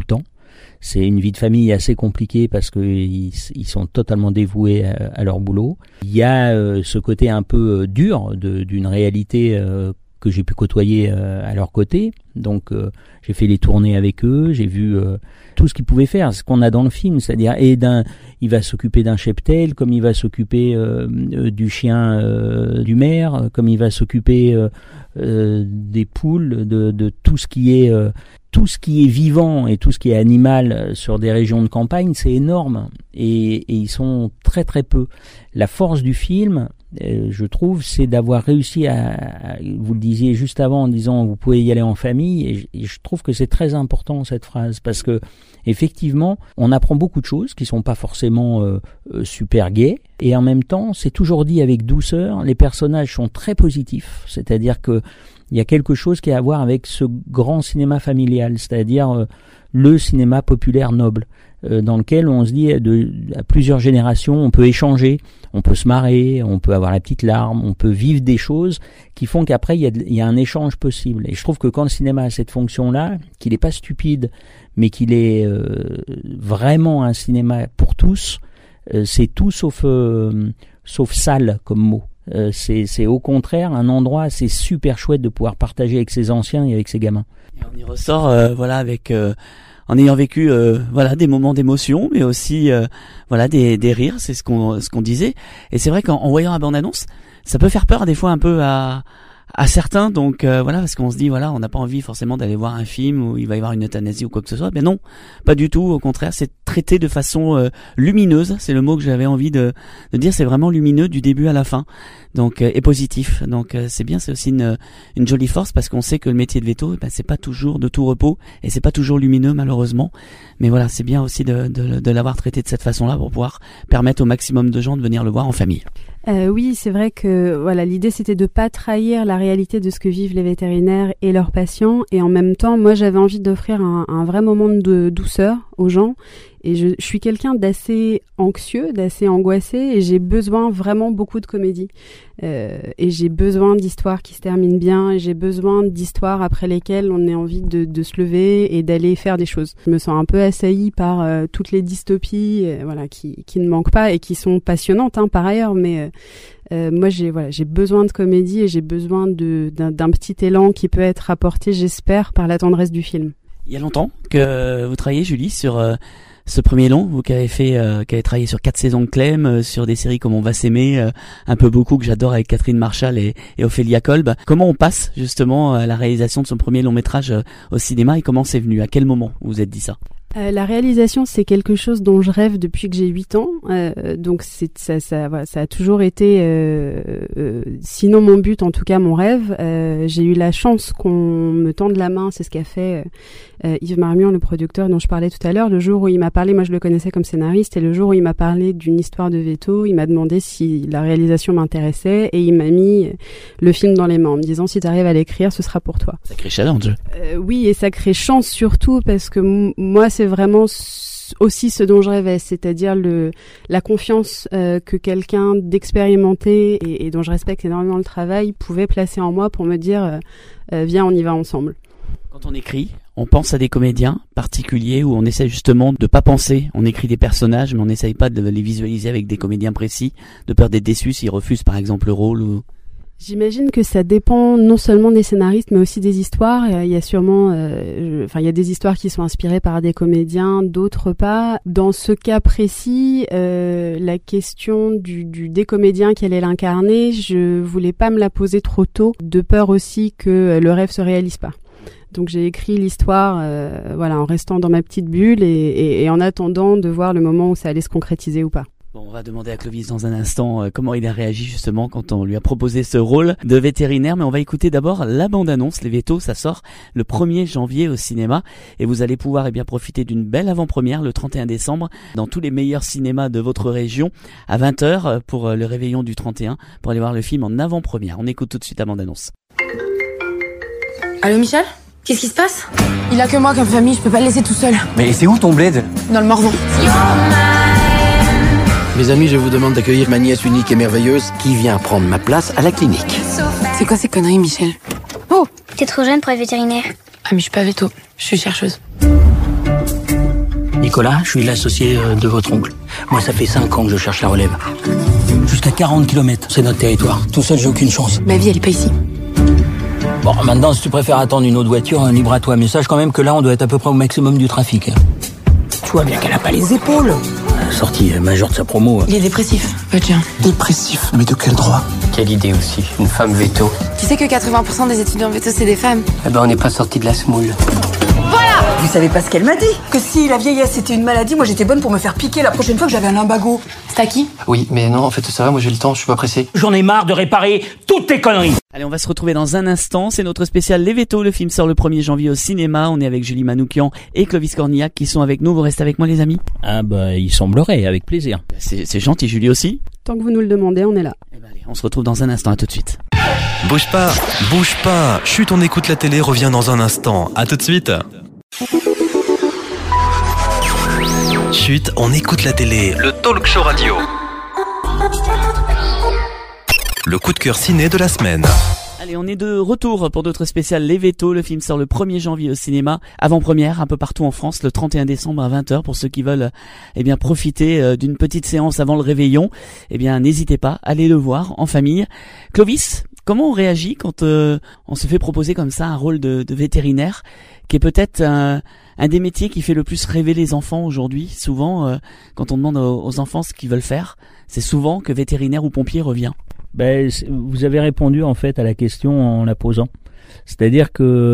Speaker 25: c'est une vie de famille assez compliquée parce que ils, ils sont totalement dévoués à, à leur boulot. Il y a euh, ce côté un peu dur de, d'une réalité euh, que j'ai pu côtoyer euh, à leur côté. Donc euh, j'ai fait les tournées avec eux, j'ai vu euh, tout ce qu'ils pouvaient faire, ce qu'on a dans le film, c'est-à-dire et d'un, il va s'occuper d'un cheptel, comme il va s'occuper euh, euh, du chien euh, du maire, comme il va s'occuper euh, euh, des poules, de, de tout ce qui est euh, tout ce qui est vivant et tout ce qui est animal sur des régions de campagne, c'est énorme et, et ils sont très très peu. La force du film, euh, je trouve, c'est d'avoir réussi à, à, vous le disiez juste avant en disant vous pouvez y aller en famille et, et je trouve que c'est très important cette phrase parce que effectivement on apprend beaucoup de choses qui sont pas forcément euh, euh, super gaies et en même temps c'est toujours dit avec douceur. Les personnages sont très positifs, c'est-à-dire que il y a quelque chose qui a à voir avec ce grand cinéma familial, c'est-à-dire euh, le cinéma populaire noble, euh, dans lequel on se dit de, à plusieurs générations, on peut échanger, on peut se marrer, on peut avoir la petite larme, on peut vivre des choses qui font qu'après il y a, il y a un échange possible. Et je trouve que quand le cinéma a cette fonction-là, qu'il n'est pas stupide, mais qu'il est euh, vraiment un cinéma pour tous, euh, c'est tout sauf euh, sauf sale comme mot. Euh, c'est, c'est au contraire un endroit, c'est super chouette de pouvoir partager avec ses anciens et avec ses gamins.
Speaker 4: Et on y ressort, euh, voilà, avec euh, en ayant vécu, euh, voilà, des moments d'émotion, mais aussi, euh, voilà, des, des rires, c'est ce qu'on, ce qu'on disait. Et c'est vrai qu'en en voyant la bande-annonce, ça peut faire peur des fois un peu à à certains, donc euh, voilà, parce qu'on se dit voilà, on n'a pas envie forcément d'aller voir un film où il va y avoir une euthanasie ou quoi que ce soit. Ben non, pas du tout. Au contraire, c'est traité de façon euh, lumineuse. C'est le mot que j'avais envie de, de dire. C'est vraiment lumineux du début à la fin, donc euh, et positif. Donc euh, c'est bien. C'est aussi une une jolie force parce qu'on sait que le métier de veto, ben c'est pas toujours de tout repos et c'est pas toujours lumineux malheureusement. Mais voilà, c'est bien aussi de de, de l'avoir traité de cette façon-là pour pouvoir permettre au maximum de gens de venir le voir en famille.
Speaker 12: Euh, oui, c'est vrai que voilà, l'idée c'était de pas trahir la réalité de ce que vivent les vétérinaires et leurs patients, et en même temps, moi j'avais envie d'offrir un, un vrai moment de douceur aux gens. Et je, je suis quelqu'un d'assez anxieux, d'assez angoissé, et j'ai besoin vraiment beaucoup de comédie. Euh, et j'ai besoin d'histoires qui se terminent bien, et j'ai besoin d'histoires après lesquelles on ait envie de, de se lever et d'aller faire des choses. Je me sens un peu assaillie par euh, toutes les dystopies, euh, voilà, qui, qui ne manquent pas et qui sont passionnantes, hein, par ailleurs, mais euh, euh, moi j'ai voilà, j'ai besoin de comédie et j'ai besoin de d'un, d'un petit élan qui peut être apporté, j'espère, par la tendresse du film.
Speaker 4: Il y a longtemps que vous travaillez, Julie, sur euh, ce premier long, vous qui avez fait, euh, qui avez travaillé sur quatre saisons de Clem, euh, sur des séries comme On va s'aimer, euh, un peu beaucoup que j'adore avec Catherine Marchal et, et Ophélia Kolb. Comment on passe justement à la réalisation de son premier long métrage euh, au cinéma et comment c'est venu? À quel moment vous vous êtes dit ça?
Speaker 12: Euh, la réalisation, c'est quelque chose dont je rêve depuis que j'ai huit ans, euh, donc c'est ça, ça, voilà, ça a toujours été, euh, euh, sinon mon but, en tout cas mon rêve. Euh, j'ai eu la chance qu'on me tende la main, c'est ce qu'a fait euh, Yves Marmion, le producteur dont je parlais tout à l'heure. Le jour où il m'a parlé, moi je le connaissais comme scénariste, et le jour où il m'a parlé d'une histoire de veto, il m'a demandé si la réalisation m'intéressait, et il m'a mis le film dans les mains en me disant si t'arrives à l'écrire, ce sera pour toi.
Speaker 4: Sacré challenge.
Speaker 12: Euh, oui, et sacrée chance surtout parce que m- moi c'est vraiment aussi ce dont je rêvais, c'est-à-dire le la confiance euh, que quelqu'un d'expérimenté et, et dont je respecte énormément le travail pouvait placer en moi pour me dire euh, euh, viens, on y va ensemble.
Speaker 4: Quand on écrit, on pense à des comédiens particuliers où on essaie justement de pas penser. On écrit des personnages, mais on n'essaye pas de les visualiser avec des comédiens précis, de peur d'être déçu s'ils refusent par exemple le rôle ou...
Speaker 12: J'imagine que ça dépend non seulement des scénaristes, mais aussi des histoires. Il y a sûrement, euh, je, enfin, il y a des histoires qui sont inspirées par des comédiens, d'autres pas. Dans ce cas précis, euh, la question du, du des comédiens qui allait l'incarner, je voulais pas me la poser trop tôt, de peur aussi que le rêve se réalise pas. Donc j'ai écrit l'histoire, euh, voilà, en restant dans ma petite bulle et, et, et en attendant de voir le moment où ça allait se concrétiser ou pas.
Speaker 4: Bon, on va demander à Clovis dans un instant euh, comment il a réagi justement quand on lui a proposé ce rôle de vétérinaire, mais on va écouter d'abord la bande-annonce. Les Vétos, ça sort le premier janvier au cinéma et vous allez pouvoir eh bien profiter d'une belle avant-première le trente et un décembre dans tous les meilleurs cinémas de votre région à vingt heures pour le réveillon du trente et un pour aller voir le film en avant-première. On écoute tout de suite la bande-annonce.
Speaker 16: Allô Michel ? Qu'est-ce qui se passe ? Il a que moi comme famille, je peux pas le laisser tout seul.
Speaker 10: Mais c'est où ton bled?
Speaker 16: Dans le Morvan.
Speaker 10: Mes amis, je vous demande d'accueillir ma nièce unique et merveilleuse qui vient prendre ma place à la clinique.
Speaker 16: C'est quoi ces conneries, Michel?
Speaker 6: Oh, t'es trop jeune pour être vétérinaire.
Speaker 16: Ah mais je suis pas véto, je suis chercheuse.
Speaker 6: Nicolas, je suis l'associé de votre oncle. Moi, ça fait cinq ans que je cherche la relève. Jusqu'à quarante kilomètres, c'est notre territoire. Tout seul, j'ai aucune chance.
Speaker 16: Ma vie, elle est pas ici.
Speaker 6: Bon, maintenant, si tu préfères attendre une autre voiture, libre à toi. Mais sache quand même que là, on doit être à peu près au maximum du trafic. Tu vois bien qu'elle a pas les épaules. Sortie majeure de sa promo.
Speaker 16: Il est dépressif, bah tiens.
Speaker 6: Dépressif? Mais de quel droit? Quelle idée aussi, une femme veto.
Speaker 16: Tu sais que quatre-vingts pour cent des étudiants veto, c'est des femmes.
Speaker 6: Eh ben, on n'est pas sorti de la semoule.
Speaker 16: Voilà!
Speaker 8: Vous savez pas ce qu'elle m'a dit? Que si la vieillesse était une maladie, moi j'étais bonne pour me faire piquer la prochaine fois que j'avais un lumbago.
Speaker 16: C'est à qui?
Speaker 6: Oui, mais non, en fait, ça va, moi j'ai le temps, je suis pas pressé. J'en ai marre de réparer toutes tes conneries.
Speaker 4: Allez, on va se retrouver dans un instant. C'est notre spécial Les Vétos. Le film sort le premier janvier au cinéma. On est avec Julie Manoukian et Clovis Cornillac qui sont avec nous. Vous restez avec moi, les amis?
Speaker 25: Ah bah, il semblerait, avec plaisir.
Speaker 4: C'est, c'est gentil, Julie aussi.
Speaker 12: Tant que vous nous le demandez, on est là.
Speaker 4: Eh ben, allez, on se retrouve dans un instant. À tout de suite.
Speaker 1: Bouge pas, bouge pas. Chut, on écoute la télé, revient dans un instant. À tout de suite. Chut, on écoute la télé. Le talk show radio. Le coup de cœur ciné de la semaine.
Speaker 4: Allez, on est de retour pour notre spécial Les Vétos. Le film sort le premier janvier au cinéma. Avant-première un peu partout en France le trente et un décembre à vingt heures pour ceux qui veulent eh bien profiter euh, d'une petite séance avant le réveillon. Eh bien, n'hésitez pas, allez le voir en famille. Clovis, comment on réagit quand euh, on se fait proposer comme ça un rôle de, de vétérinaire qui est peut-être un, un des métiers qui fait le plus rêver les enfants aujourd'hui. Souvent, euh, quand on demande aux, aux enfants ce qu'ils veulent faire, c'est souvent que vétérinaire ou pompier revient.
Speaker 25: Ben, vous avez répondu en fait à la question en la posant. C'est-à-dire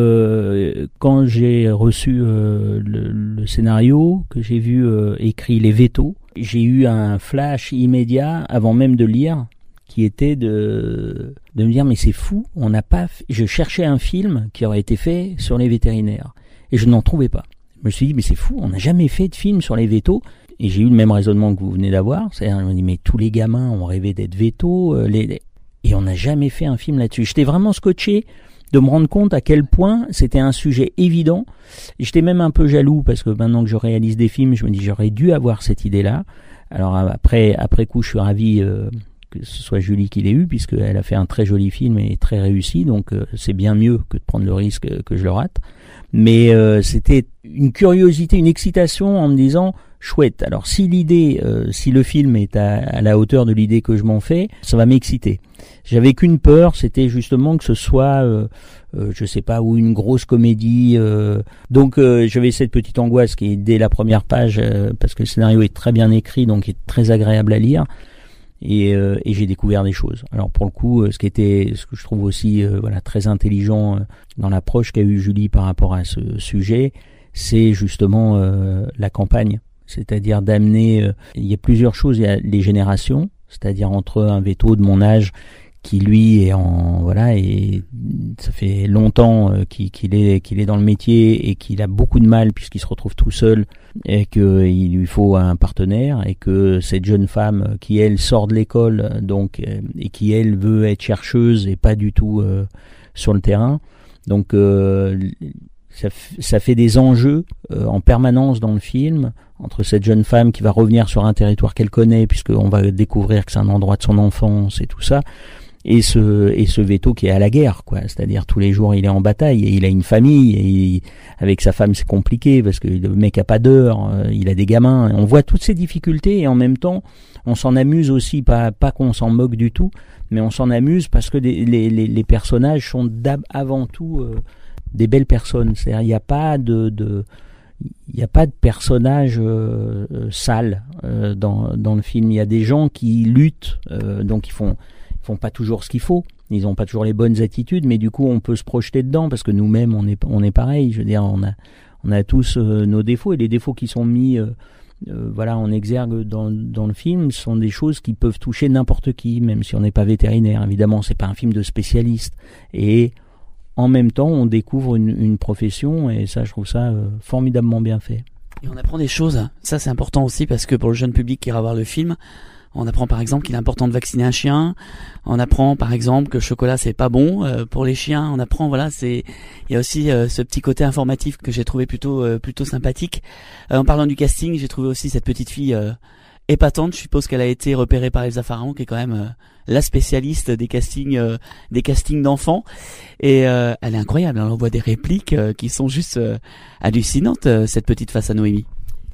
Speaker 25: que quand j'ai reçu euh, le, le scénario, que j'ai vu euh, écrit Les Vétos, j'ai eu un flash immédiat avant même de lire, qui était de de me dire mais c'est fou, on n'a pas. Fait... Je cherchais un film qui aurait été fait sur les vétérinaires et je n'en trouvais pas. Je me suis dit mais c'est fou, on n'a jamais fait de film sur les vétos. Et j'ai eu le même raisonnement que vous venez d'avoir, c'est-à-dire je me dis mais tous les gamins ont rêvé d'être vétos, euh, les, les... et on n'a jamais fait un film là-dessus. J'étais vraiment scotché de me rendre compte à quel point c'était un sujet évident. Et j'étais même un peu jaloux parce que maintenant que je réalise des films, je me dis j'aurais dû avoir cette idée-là. Alors après, après coup, je suis ravi euh, que ce soit Julie qui l'ait eu puisqu'elle a fait un très joli film et très réussi, donc euh, c'est bien mieux que de prendre le risque que je le rate. Mais euh, c'était une curiosité, une excitation en me disant chouette. Alors si l'idée, euh, si le film est à, à la hauteur de l'idée que je m'en fais, ça va m'exciter. J'avais qu'une peur, c'était justement que ce soit, euh, euh, je sais pas, ou une grosse comédie. Euh, donc euh, j'avais cette petite angoisse qui est dès la première page, euh, parce que le scénario est très bien écrit, donc il est très agréable à lire. Et, euh, et j'ai découvert des choses. Alors pour le coup, ce qui était, ce que je trouve aussi, euh, voilà, très intelligent euh, dans l'approche qu'a eu Julie par rapport à ce sujet, c'est justement euh, la campagne. C'est-à-dire d'amener, euh, il y a plusieurs choses, il y a les générations, c'est-à-dire entre un véto de mon âge qui lui est en, voilà, et ça fait longtemps euh, qu'il, qu'il est, qu'il est dans le métier et qu'il a beaucoup de mal puisqu'il se retrouve tout seul et qu'il lui faut un partenaire et que cette jeune femme qui elle sort de l'école donc euh, et qui elle veut être chercheuse et pas du tout euh, sur le terrain, donc euh, ça, f- ça fait des enjeux euh, en permanence dans le film entre cette jeune femme qui va revenir sur un territoire qu'elle connaît puisqu'on va découvrir que c'est un endroit de son enfance et tout ça, et ce et ce véto qui est à la guerre, quoi. C'est-à-dire tous les jours il est en bataille et il a une famille et il, avec sa femme c'est compliqué parce que le mec a pas d'heure, euh, il a des gamins, on voit toutes ces difficultés et en même temps on s'en amuse aussi, pas pas qu'on s'en moque du tout, mais on s'en amuse parce que les les les personnages sont avant tout euh, des belles personnes. C'est-à-dire il y a pas de de il n'y a pas de personnage euh, euh, sale euh, dans dans le film. Il y a des gens qui luttent, euh, donc ils font ils font pas toujours ce qu'il faut. Ils n'ont pas toujours les bonnes attitudes, mais du coup on peut se projeter dedans parce que nous-mêmes on est on est pareil. Je veux dire, on a on a tous euh, nos défauts et les défauts qui sont mis euh, euh, voilà en exergue dans dans le film sont des choses qui peuvent toucher n'importe qui, même si on n'est pas vétérinaire. Évidemment, c'est pas un film de spécialiste et en même temps, on découvre une, une profession et ça, je trouve ça euh, formidablement bien fait.
Speaker 4: Et on apprend des choses. Ça, c'est important aussi parce que pour le jeune public qui ira voir le film, on apprend par exemple qu'il est important de vacciner un chien. On apprend par exemple que le chocolat c'est pas bon euh, pour les chiens. On apprend, voilà, c'est il y a aussi euh, ce petit côté informatif que j'ai trouvé plutôt euh, plutôt sympathique. Euh, en parlant du casting, j'ai trouvé aussi cette petite fille euh, épatante. Je suppose qu'elle a été repérée par Elsa Pharaon, qui est quand même euh, la spécialiste des castings, euh, des castings d'enfants. Et euh, elle est incroyable. Elle envoie des répliques euh, qui sont juste euh, hallucinantes. Euh, cette petite face à Noémie.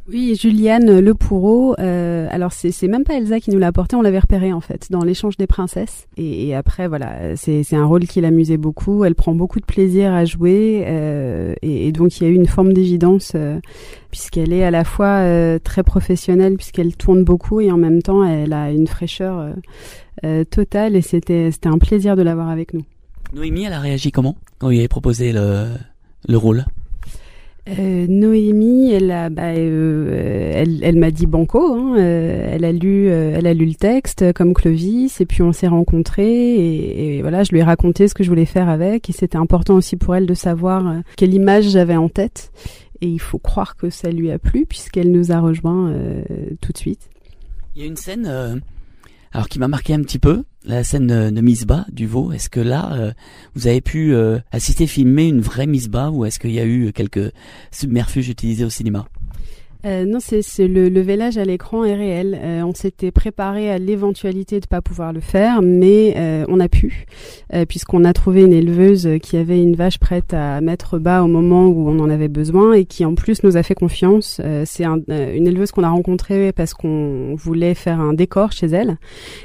Speaker 12: Oui, Juliane Le Pourreau. Euh, alors c'est c'est même pas Elsa qui nous l'a apporté, on l'avait repéré en fait dans l'échange des princesses. Et, et après voilà, c'est c'est un rôle qui l'amusait beaucoup. Elle prend beaucoup de plaisir à jouer euh, et, et donc il y a eu une forme d'évidence euh, puisqu'elle est à la fois euh, très professionnelle puisqu'elle tourne beaucoup et en même temps elle a une fraîcheur euh, euh, totale et c'était c'était un plaisir de l'avoir avec nous.
Speaker 4: Noémie, elle a réagi comment quand il avait proposé le le rôle?
Speaker 12: Euh, Noémie, elle a, bah, euh, elle, elle m'a dit banco. Hein, euh, elle a lu, euh, elle a lu le texte comme Clovis, et puis on s'est rencontrés. Et, et voilà, je lui ai raconté ce que je voulais faire avec, et c'était important aussi pour elle de savoir euh, quelle image j'avais en tête. Et il faut croire que ça lui a plu puisqu'elle nous a rejoints euh, tout de suite.
Speaker 4: Il y a une scène, euh, alors qui m'a marqué un petit peu, la scène de, de Misbah du veau. Est-ce que là, euh, vous avez pu euh, assister, filmer une vraie Misbah, ou est-ce qu'il y a eu quelques submerfuges utilisés au cinéma?
Speaker 12: Euh, non, c'est, c'est le, le vélage à l'écran est réel. Euh, on s'était préparé à l'éventualité de pas pouvoir le faire, mais euh, on a pu, euh, puisqu'on a trouvé une éleveuse qui avait une vache prête à mettre bas au moment où on en avait besoin et qui en plus nous a fait confiance. Euh, c'est un, euh, une éleveuse qu'on a rencontrée parce qu'on voulait faire un décor chez elle.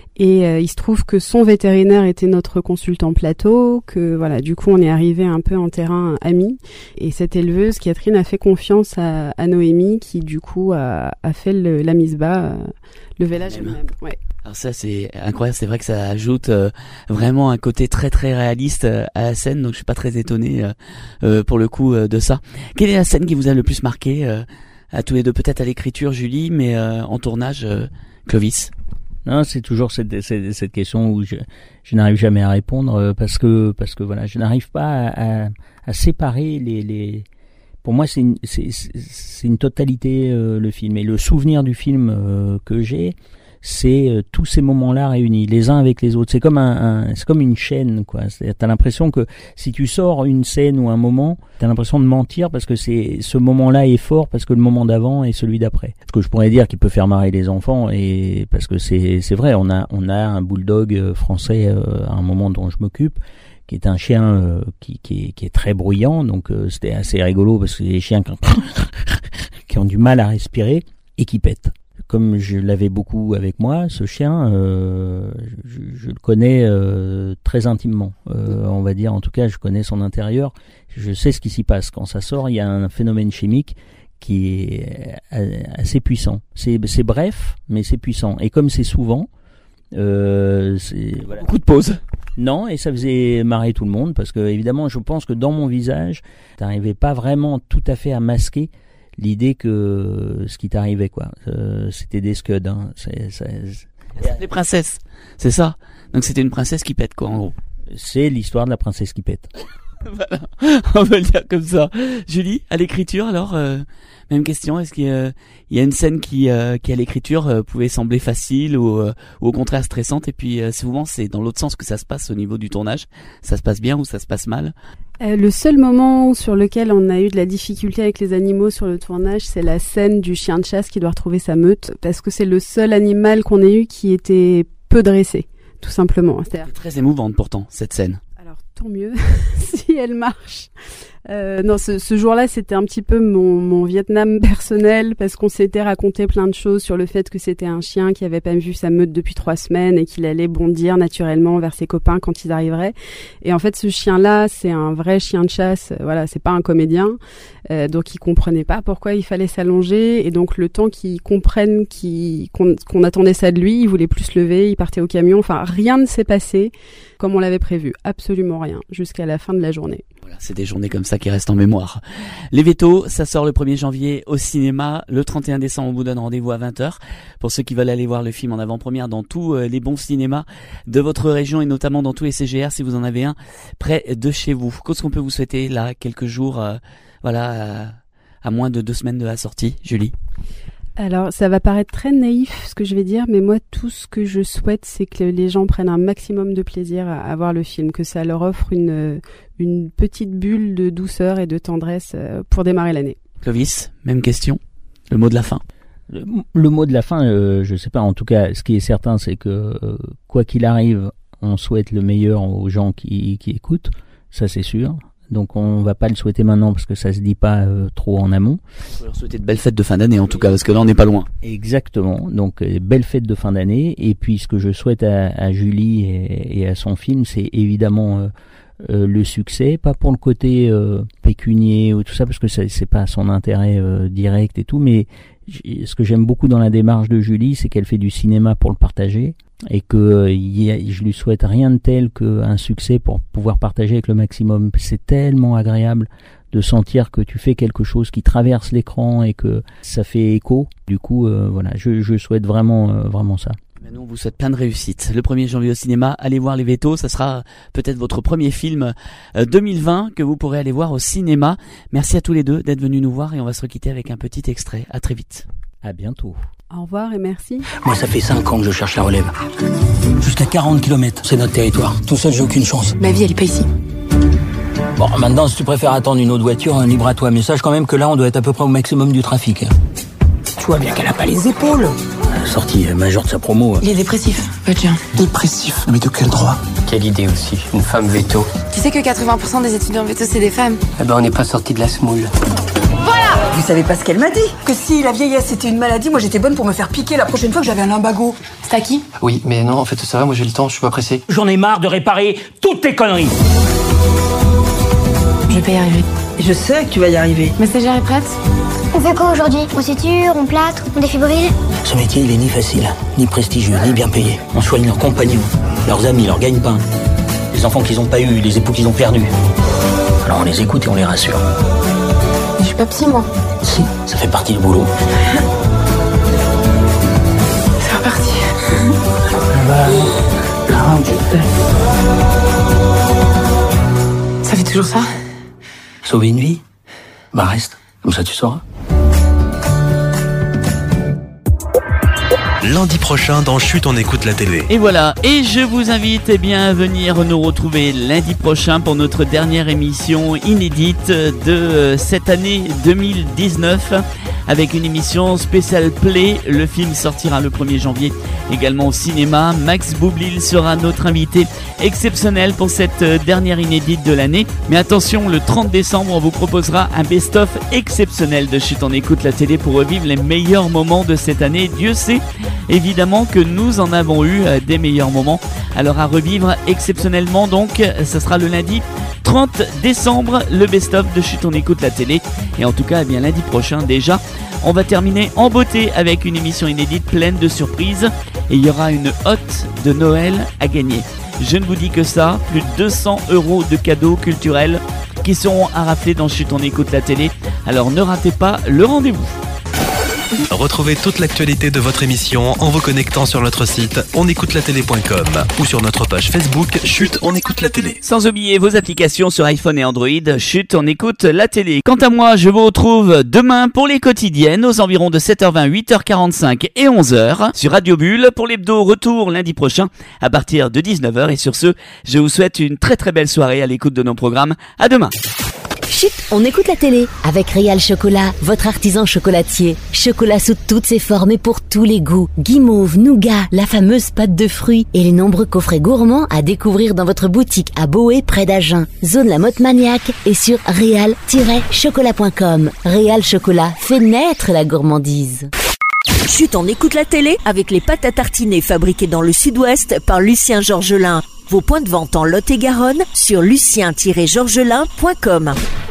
Speaker 12: Et euh, il se trouve que son vétérinaire était notre consultant plateau, que voilà, du coup on est arrivé un peu en terrain ami. Et cette éleveuse, Catherine, a fait confiance à, à Noémie, qui du coup a, a fait le, la Misbah, euh, le vélage elle-même. Ouais.
Speaker 4: Alors ça c'est incroyable, c'est vrai que ça ajoute euh, vraiment un côté très très réaliste euh, à la scène, donc je suis pas très étonné euh, euh, pour le coup euh, de ça. Quelle est la scène qui vous a le plus marqué euh, à tous les deux, peut-être à l'écriture Julie, mais euh, en tournage euh, Clovis?
Speaker 25: Non, c'est toujours cette, cette, cette question où je, je n'arrive jamais à répondre euh, parce que parce que voilà, je n'arrive pas à, à, à séparer les, les. Pour moi, c'est une, c'est, c'est une totalité euh, le film, et le souvenir du film euh, que j'ai, c'est euh, tous ces moments-là réunis, les uns avec les autres. C'est comme un, un c'est comme une chaîne, quoi. T'as l'impression que si tu sors une scène ou un moment, t'as l'impression de mentir parce que c'est ce moment-là est fort parce que le moment d'avant est celui d'après. Ce que je pourrais dire qui peut faire marrer les enfants, et parce que c'est c'est vrai, on a on a un bulldog français euh, à un moment dont je m'occupe, qui est un chien euh, qui qui est, qui est très bruyant, donc euh, c'était assez rigolo parce que c'est des chiens qui, qui ont du mal à respirer et qui pètent. Comme je l'avais beaucoup avec moi, ce chien, euh, je, je le connais euh, très intimement. Euh, on va dire, en tout cas, je connais son intérieur. Je sais ce qui s'y passe. Quand ça sort, il y a un phénomène chimique qui est assez puissant. C'est, c'est bref, mais c'est puissant. Et comme c'est souvent, euh, c'est voilà.
Speaker 4: Beaucoup de pauses.
Speaker 25: Non, et ça faisait marrer tout le monde parce que évidemment, je pense que dans mon visage, t'arrivais pas vraiment tout à fait à masquer l'idée que ce qui t'arrivait, quoi. Euh, c'était des scuds, hein. C'est, c'est, c'est...
Speaker 4: Les princesses, c'est ça. Donc c'était une princesse qui pète, quoi, en gros.
Speaker 25: C'est l'histoire de la princesse qui pète.
Speaker 4: Voilà, on va le dire comme ça. Julie, à l'écriture, alors, euh, même question. Est-ce qu'il y a, il y a une scène qui, euh, qui à l'écriture euh, pouvait sembler facile ou, euh, ou au contraire stressante, et puis euh, souvent c'est dans l'autre sens que ça se passe au niveau du tournage. Ça se passe bien ou ça se passe mal?
Speaker 12: Euh, le seul moment sur lequel on a eu de la difficulté avec les animaux sur le tournage, c'est la scène du chien de chasse qui doit retrouver sa meute, parce que c'est le seul animal qu'on ait eu qui était peu dressé, tout simplement.
Speaker 4: C'est très émouvante pourtant, cette scène.
Speaker 12: Alors tant mieux, si elle marche. Euh, non, ce, ce jour-là, c'était un petit peu mon, mon Vietnam personnel, parce qu'on s'était raconté plein de choses sur le fait que c'était un chien qui avait pas vu sa meute depuis trois semaines et qu'il allait bondir naturellement vers ses copains quand ils arriveraient. Et en fait, ce chien-là, c'est un vrai chien de chasse. Voilà, c'est pas un comédien, euh, donc il comprenait pas pourquoi il fallait s'allonger. Et donc le temps qu'il comprenne qu'il, qu'on, qu'on attendait ça de lui, il voulait plus se lever, il partait au camion. Enfin, rien ne s'est passé comme on l'avait prévu, absolument rien, jusqu'à la fin de la journée.
Speaker 4: Voilà, c'est des journées comme ça qui restent en mémoire. Les Vétos, ça sort le premier janvier au cinéma. Le trente et un décembre, on vous donne rendez-vous à vingt heures. Pour ceux qui veulent aller voir le film en avant-première dans tous les bons cinémas de votre région et notamment dans tous les C G R, si vous en avez un près de chez vous. Qu'est-ce qu'on peut vous souhaiter là, quelques jours, euh, voilà, à, à moins de deux semaines de la sortie, Julie?
Speaker 12: Alors, ça va paraître très naïf ce que je vais dire, mais moi, tout ce que je souhaite, c'est que les gens prennent un maximum de plaisir à, à voir le film, que ça leur offre une, une petite bulle de douceur et de tendresse pour démarrer l'année.
Speaker 4: Clovis, même question. Le mot de la fin.
Speaker 25: Le, le mot de la fin, euh, je sais pas. En tout cas, ce qui est certain, c'est que euh, quoi qu'il arrive, on souhaite le meilleur aux gens qui, qui écoutent. Ça, c'est sûr. Donc on va pas le souhaiter maintenant parce que ça se dit pas euh, trop en amont.
Speaker 4: On va leur souhaiter de belles fêtes de fin d'année en tout cas, parce que là on n'est pas loin.
Speaker 25: Exactement. Donc euh, belles fêtes de fin d'année. Et puis ce que je souhaite à, à Julie et, et à son film, c'est évidemment euh, euh, le succès, pas pour le côté euh, pécunier ou tout ça, parce que ça, c'est pas son intérêt euh, direct et tout, mais ce que j'aime beaucoup dans la démarche de Julie, c'est qu'elle fait du cinéma pour le partager et que euh, y a, je lui souhaite rien de tel qu'un succès pour pouvoir partager avec le maximum. C'est tellement agréable de sentir que tu fais quelque chose qui traverse l'écran et que ça fait écho. Du coup, euh, voilà, je, je souhaite vraiment, euh, vraiment ça.
Speaker 4: Nous, on vous souhaite plein de réussite. Le premier janvier au cinéma, allez voir Les Vétos. Ça sera peut-être votre premier film euh, deux mille vingt que vous pourrez aller voir au cinéma. Merci à tous les deux d'être venus nous voir et on va se quitter avec un petit extrait. À très vite.
Speaker 25: À bientôt.
Speaker 12: Au revoir et merci.
Speaker 6: Moi, ça fait cinq ans que je cherche la relève. Jusqu'à quarante kilomètres, c'est notre territoire. Tout seul, j'ai aucune chance.
Speaker 16: Ma vie, elle est pas ici.
Speaker 6: Bon, maintenant, si tu préfères attendre une autre voiture, libre à toi. Mais sache quand même que là, on doit être à peu près au maximum du trafic. Tu vois bien qu'elle a pas les épaules. Sortie majeure de sa promo.
Speaker 16: Il est dépressif, votre chien.
Speaker 10: Dépressif? Mais de quel droit?
Speaker 11: Quelle idée aussi, une femme veto.
Speaker 16: Tu sais que quatre-vingts pour cent des étudiants veto, c'est des femmes.
Speaker 11: Eh ben, on n'est pas sorti de la semoule.
Speaker 8: Voilà! Vous savez pas ce qu'elle m'a dit? Que si la vieillesse c'était une maladie, moi j'étais bonne pour me faire piquer la prochaine fois que j'avais un lumbago.
Speaker 16: C'est à qui?
Speaker 11: Oui, mais non, en fait, ça va, moi j'ai le temps, je suis pas pressé.
Speaker 6: J'en ai marre de réparer toutes tes conneries.
Speaker 16: Je vais pas y arriver.
Speaker 8: Je sais que tu vas y arriver.
Speaker 16: Ma stagiaire est prête?
Speaker 5: On fait quoi aujourd'hui? On suture, on plâtre, on défibrille?
Speaker 6: Ce métier, il est ni facile, ni prestigieux, ni bien payé. On soigne leurs compagnons, leurs amis, leurs gagne-pain, les enfants qu'ils ont pas eu, les époux qu'ils ont perdus. Alors on les écoute et on les rassure.
Speaker 16: Mais je suis pas psy, moi.
Speaker 6: Si, ça fait partie du boulot.
Speaker 16: C'est reparti. Ça fait toujours ça?
Speaker 6: Sauver une vie? Bah reste, comme ça tu sauras.
Speaker 1: Lundi prochain dans Chut, on écoute la télé.
Speaker 4: Et voilà, et je vous invite eh bien, à venir nous retrouver lundi prochain pour notre dernière émission inédite de cette année deux mille dix-neuf avec une émission spéciale Play. Le film sortira le premier janvier également au cinéma. Max Boublil sera notre invité exceptionnel pour cette dernière inédite de l'année. Mais attention, le trente décembre, on vous proposera un best-of exceptionnel de Chut, on écoute la télé pour revivre les meilleurs moments de cette année. Dieu sait évidemment que nous en avons eu des meilleurs moments. Alors à revivre exceptionnellement, donc ce sera le lundi trente décembre, le best-of de Chut, on écoute la télé. Et en tout cas, eh bien lundi prochain déjà, on va terminer en beauté avec une émission inédite pleine de surprises. Et il y aura une hotte de Noël à gagner. Je ne vous dis que ça, plus de deux cents euros de cadeaux culturels qui seront à rafler dans Chut, on écoute la télé. Alors ne ratez pas le rendez-vous.
Speaker 1: Retrouvez toute l'actualité de votre émission en vous connectant sur notre site on écoute la télé point com ou sur notre page Facebook Chut, on écoute la télé.
Speaker 4: Sans oublier vos applications sur iPhone et Android. Chut, on écoute la télé. Quant à moi, je vous retrouve demain pour les quotidiennes aux environs de sept heures vingt, huit heures quarante-cinq et onze heures sur Radio Bulle pour l'hebdo retour lundi prochain à partir de dix-neuf heures. Et sur ce, je vous souhaite une très très belle soirée à l'écoute de nos programmes. À demain.
Speaker 2: Chut, on écoute la télé avec Réal Chocolat, votre artisan chocolatier. Chocolat sous toutes ses formes et pour tous les goûts. Guimauve, nougat, la fameuse pâte de fruits et les nombreux coffrets gourmands à découvrir dans votre boutique à Boé près d'Agen. Zone La Motte Maniaque et sur réal tiret chocolat point com. Réal Chocolat fait naître la gourmandise.
Speaker 14: Chut, on écoute la télé avec les pâtes à tartiner fabriquées dans le sud-ouest par Lucien Georgelin. Vos points de vente en Lot-et-Garonne sur lucien tiret georgelin point com.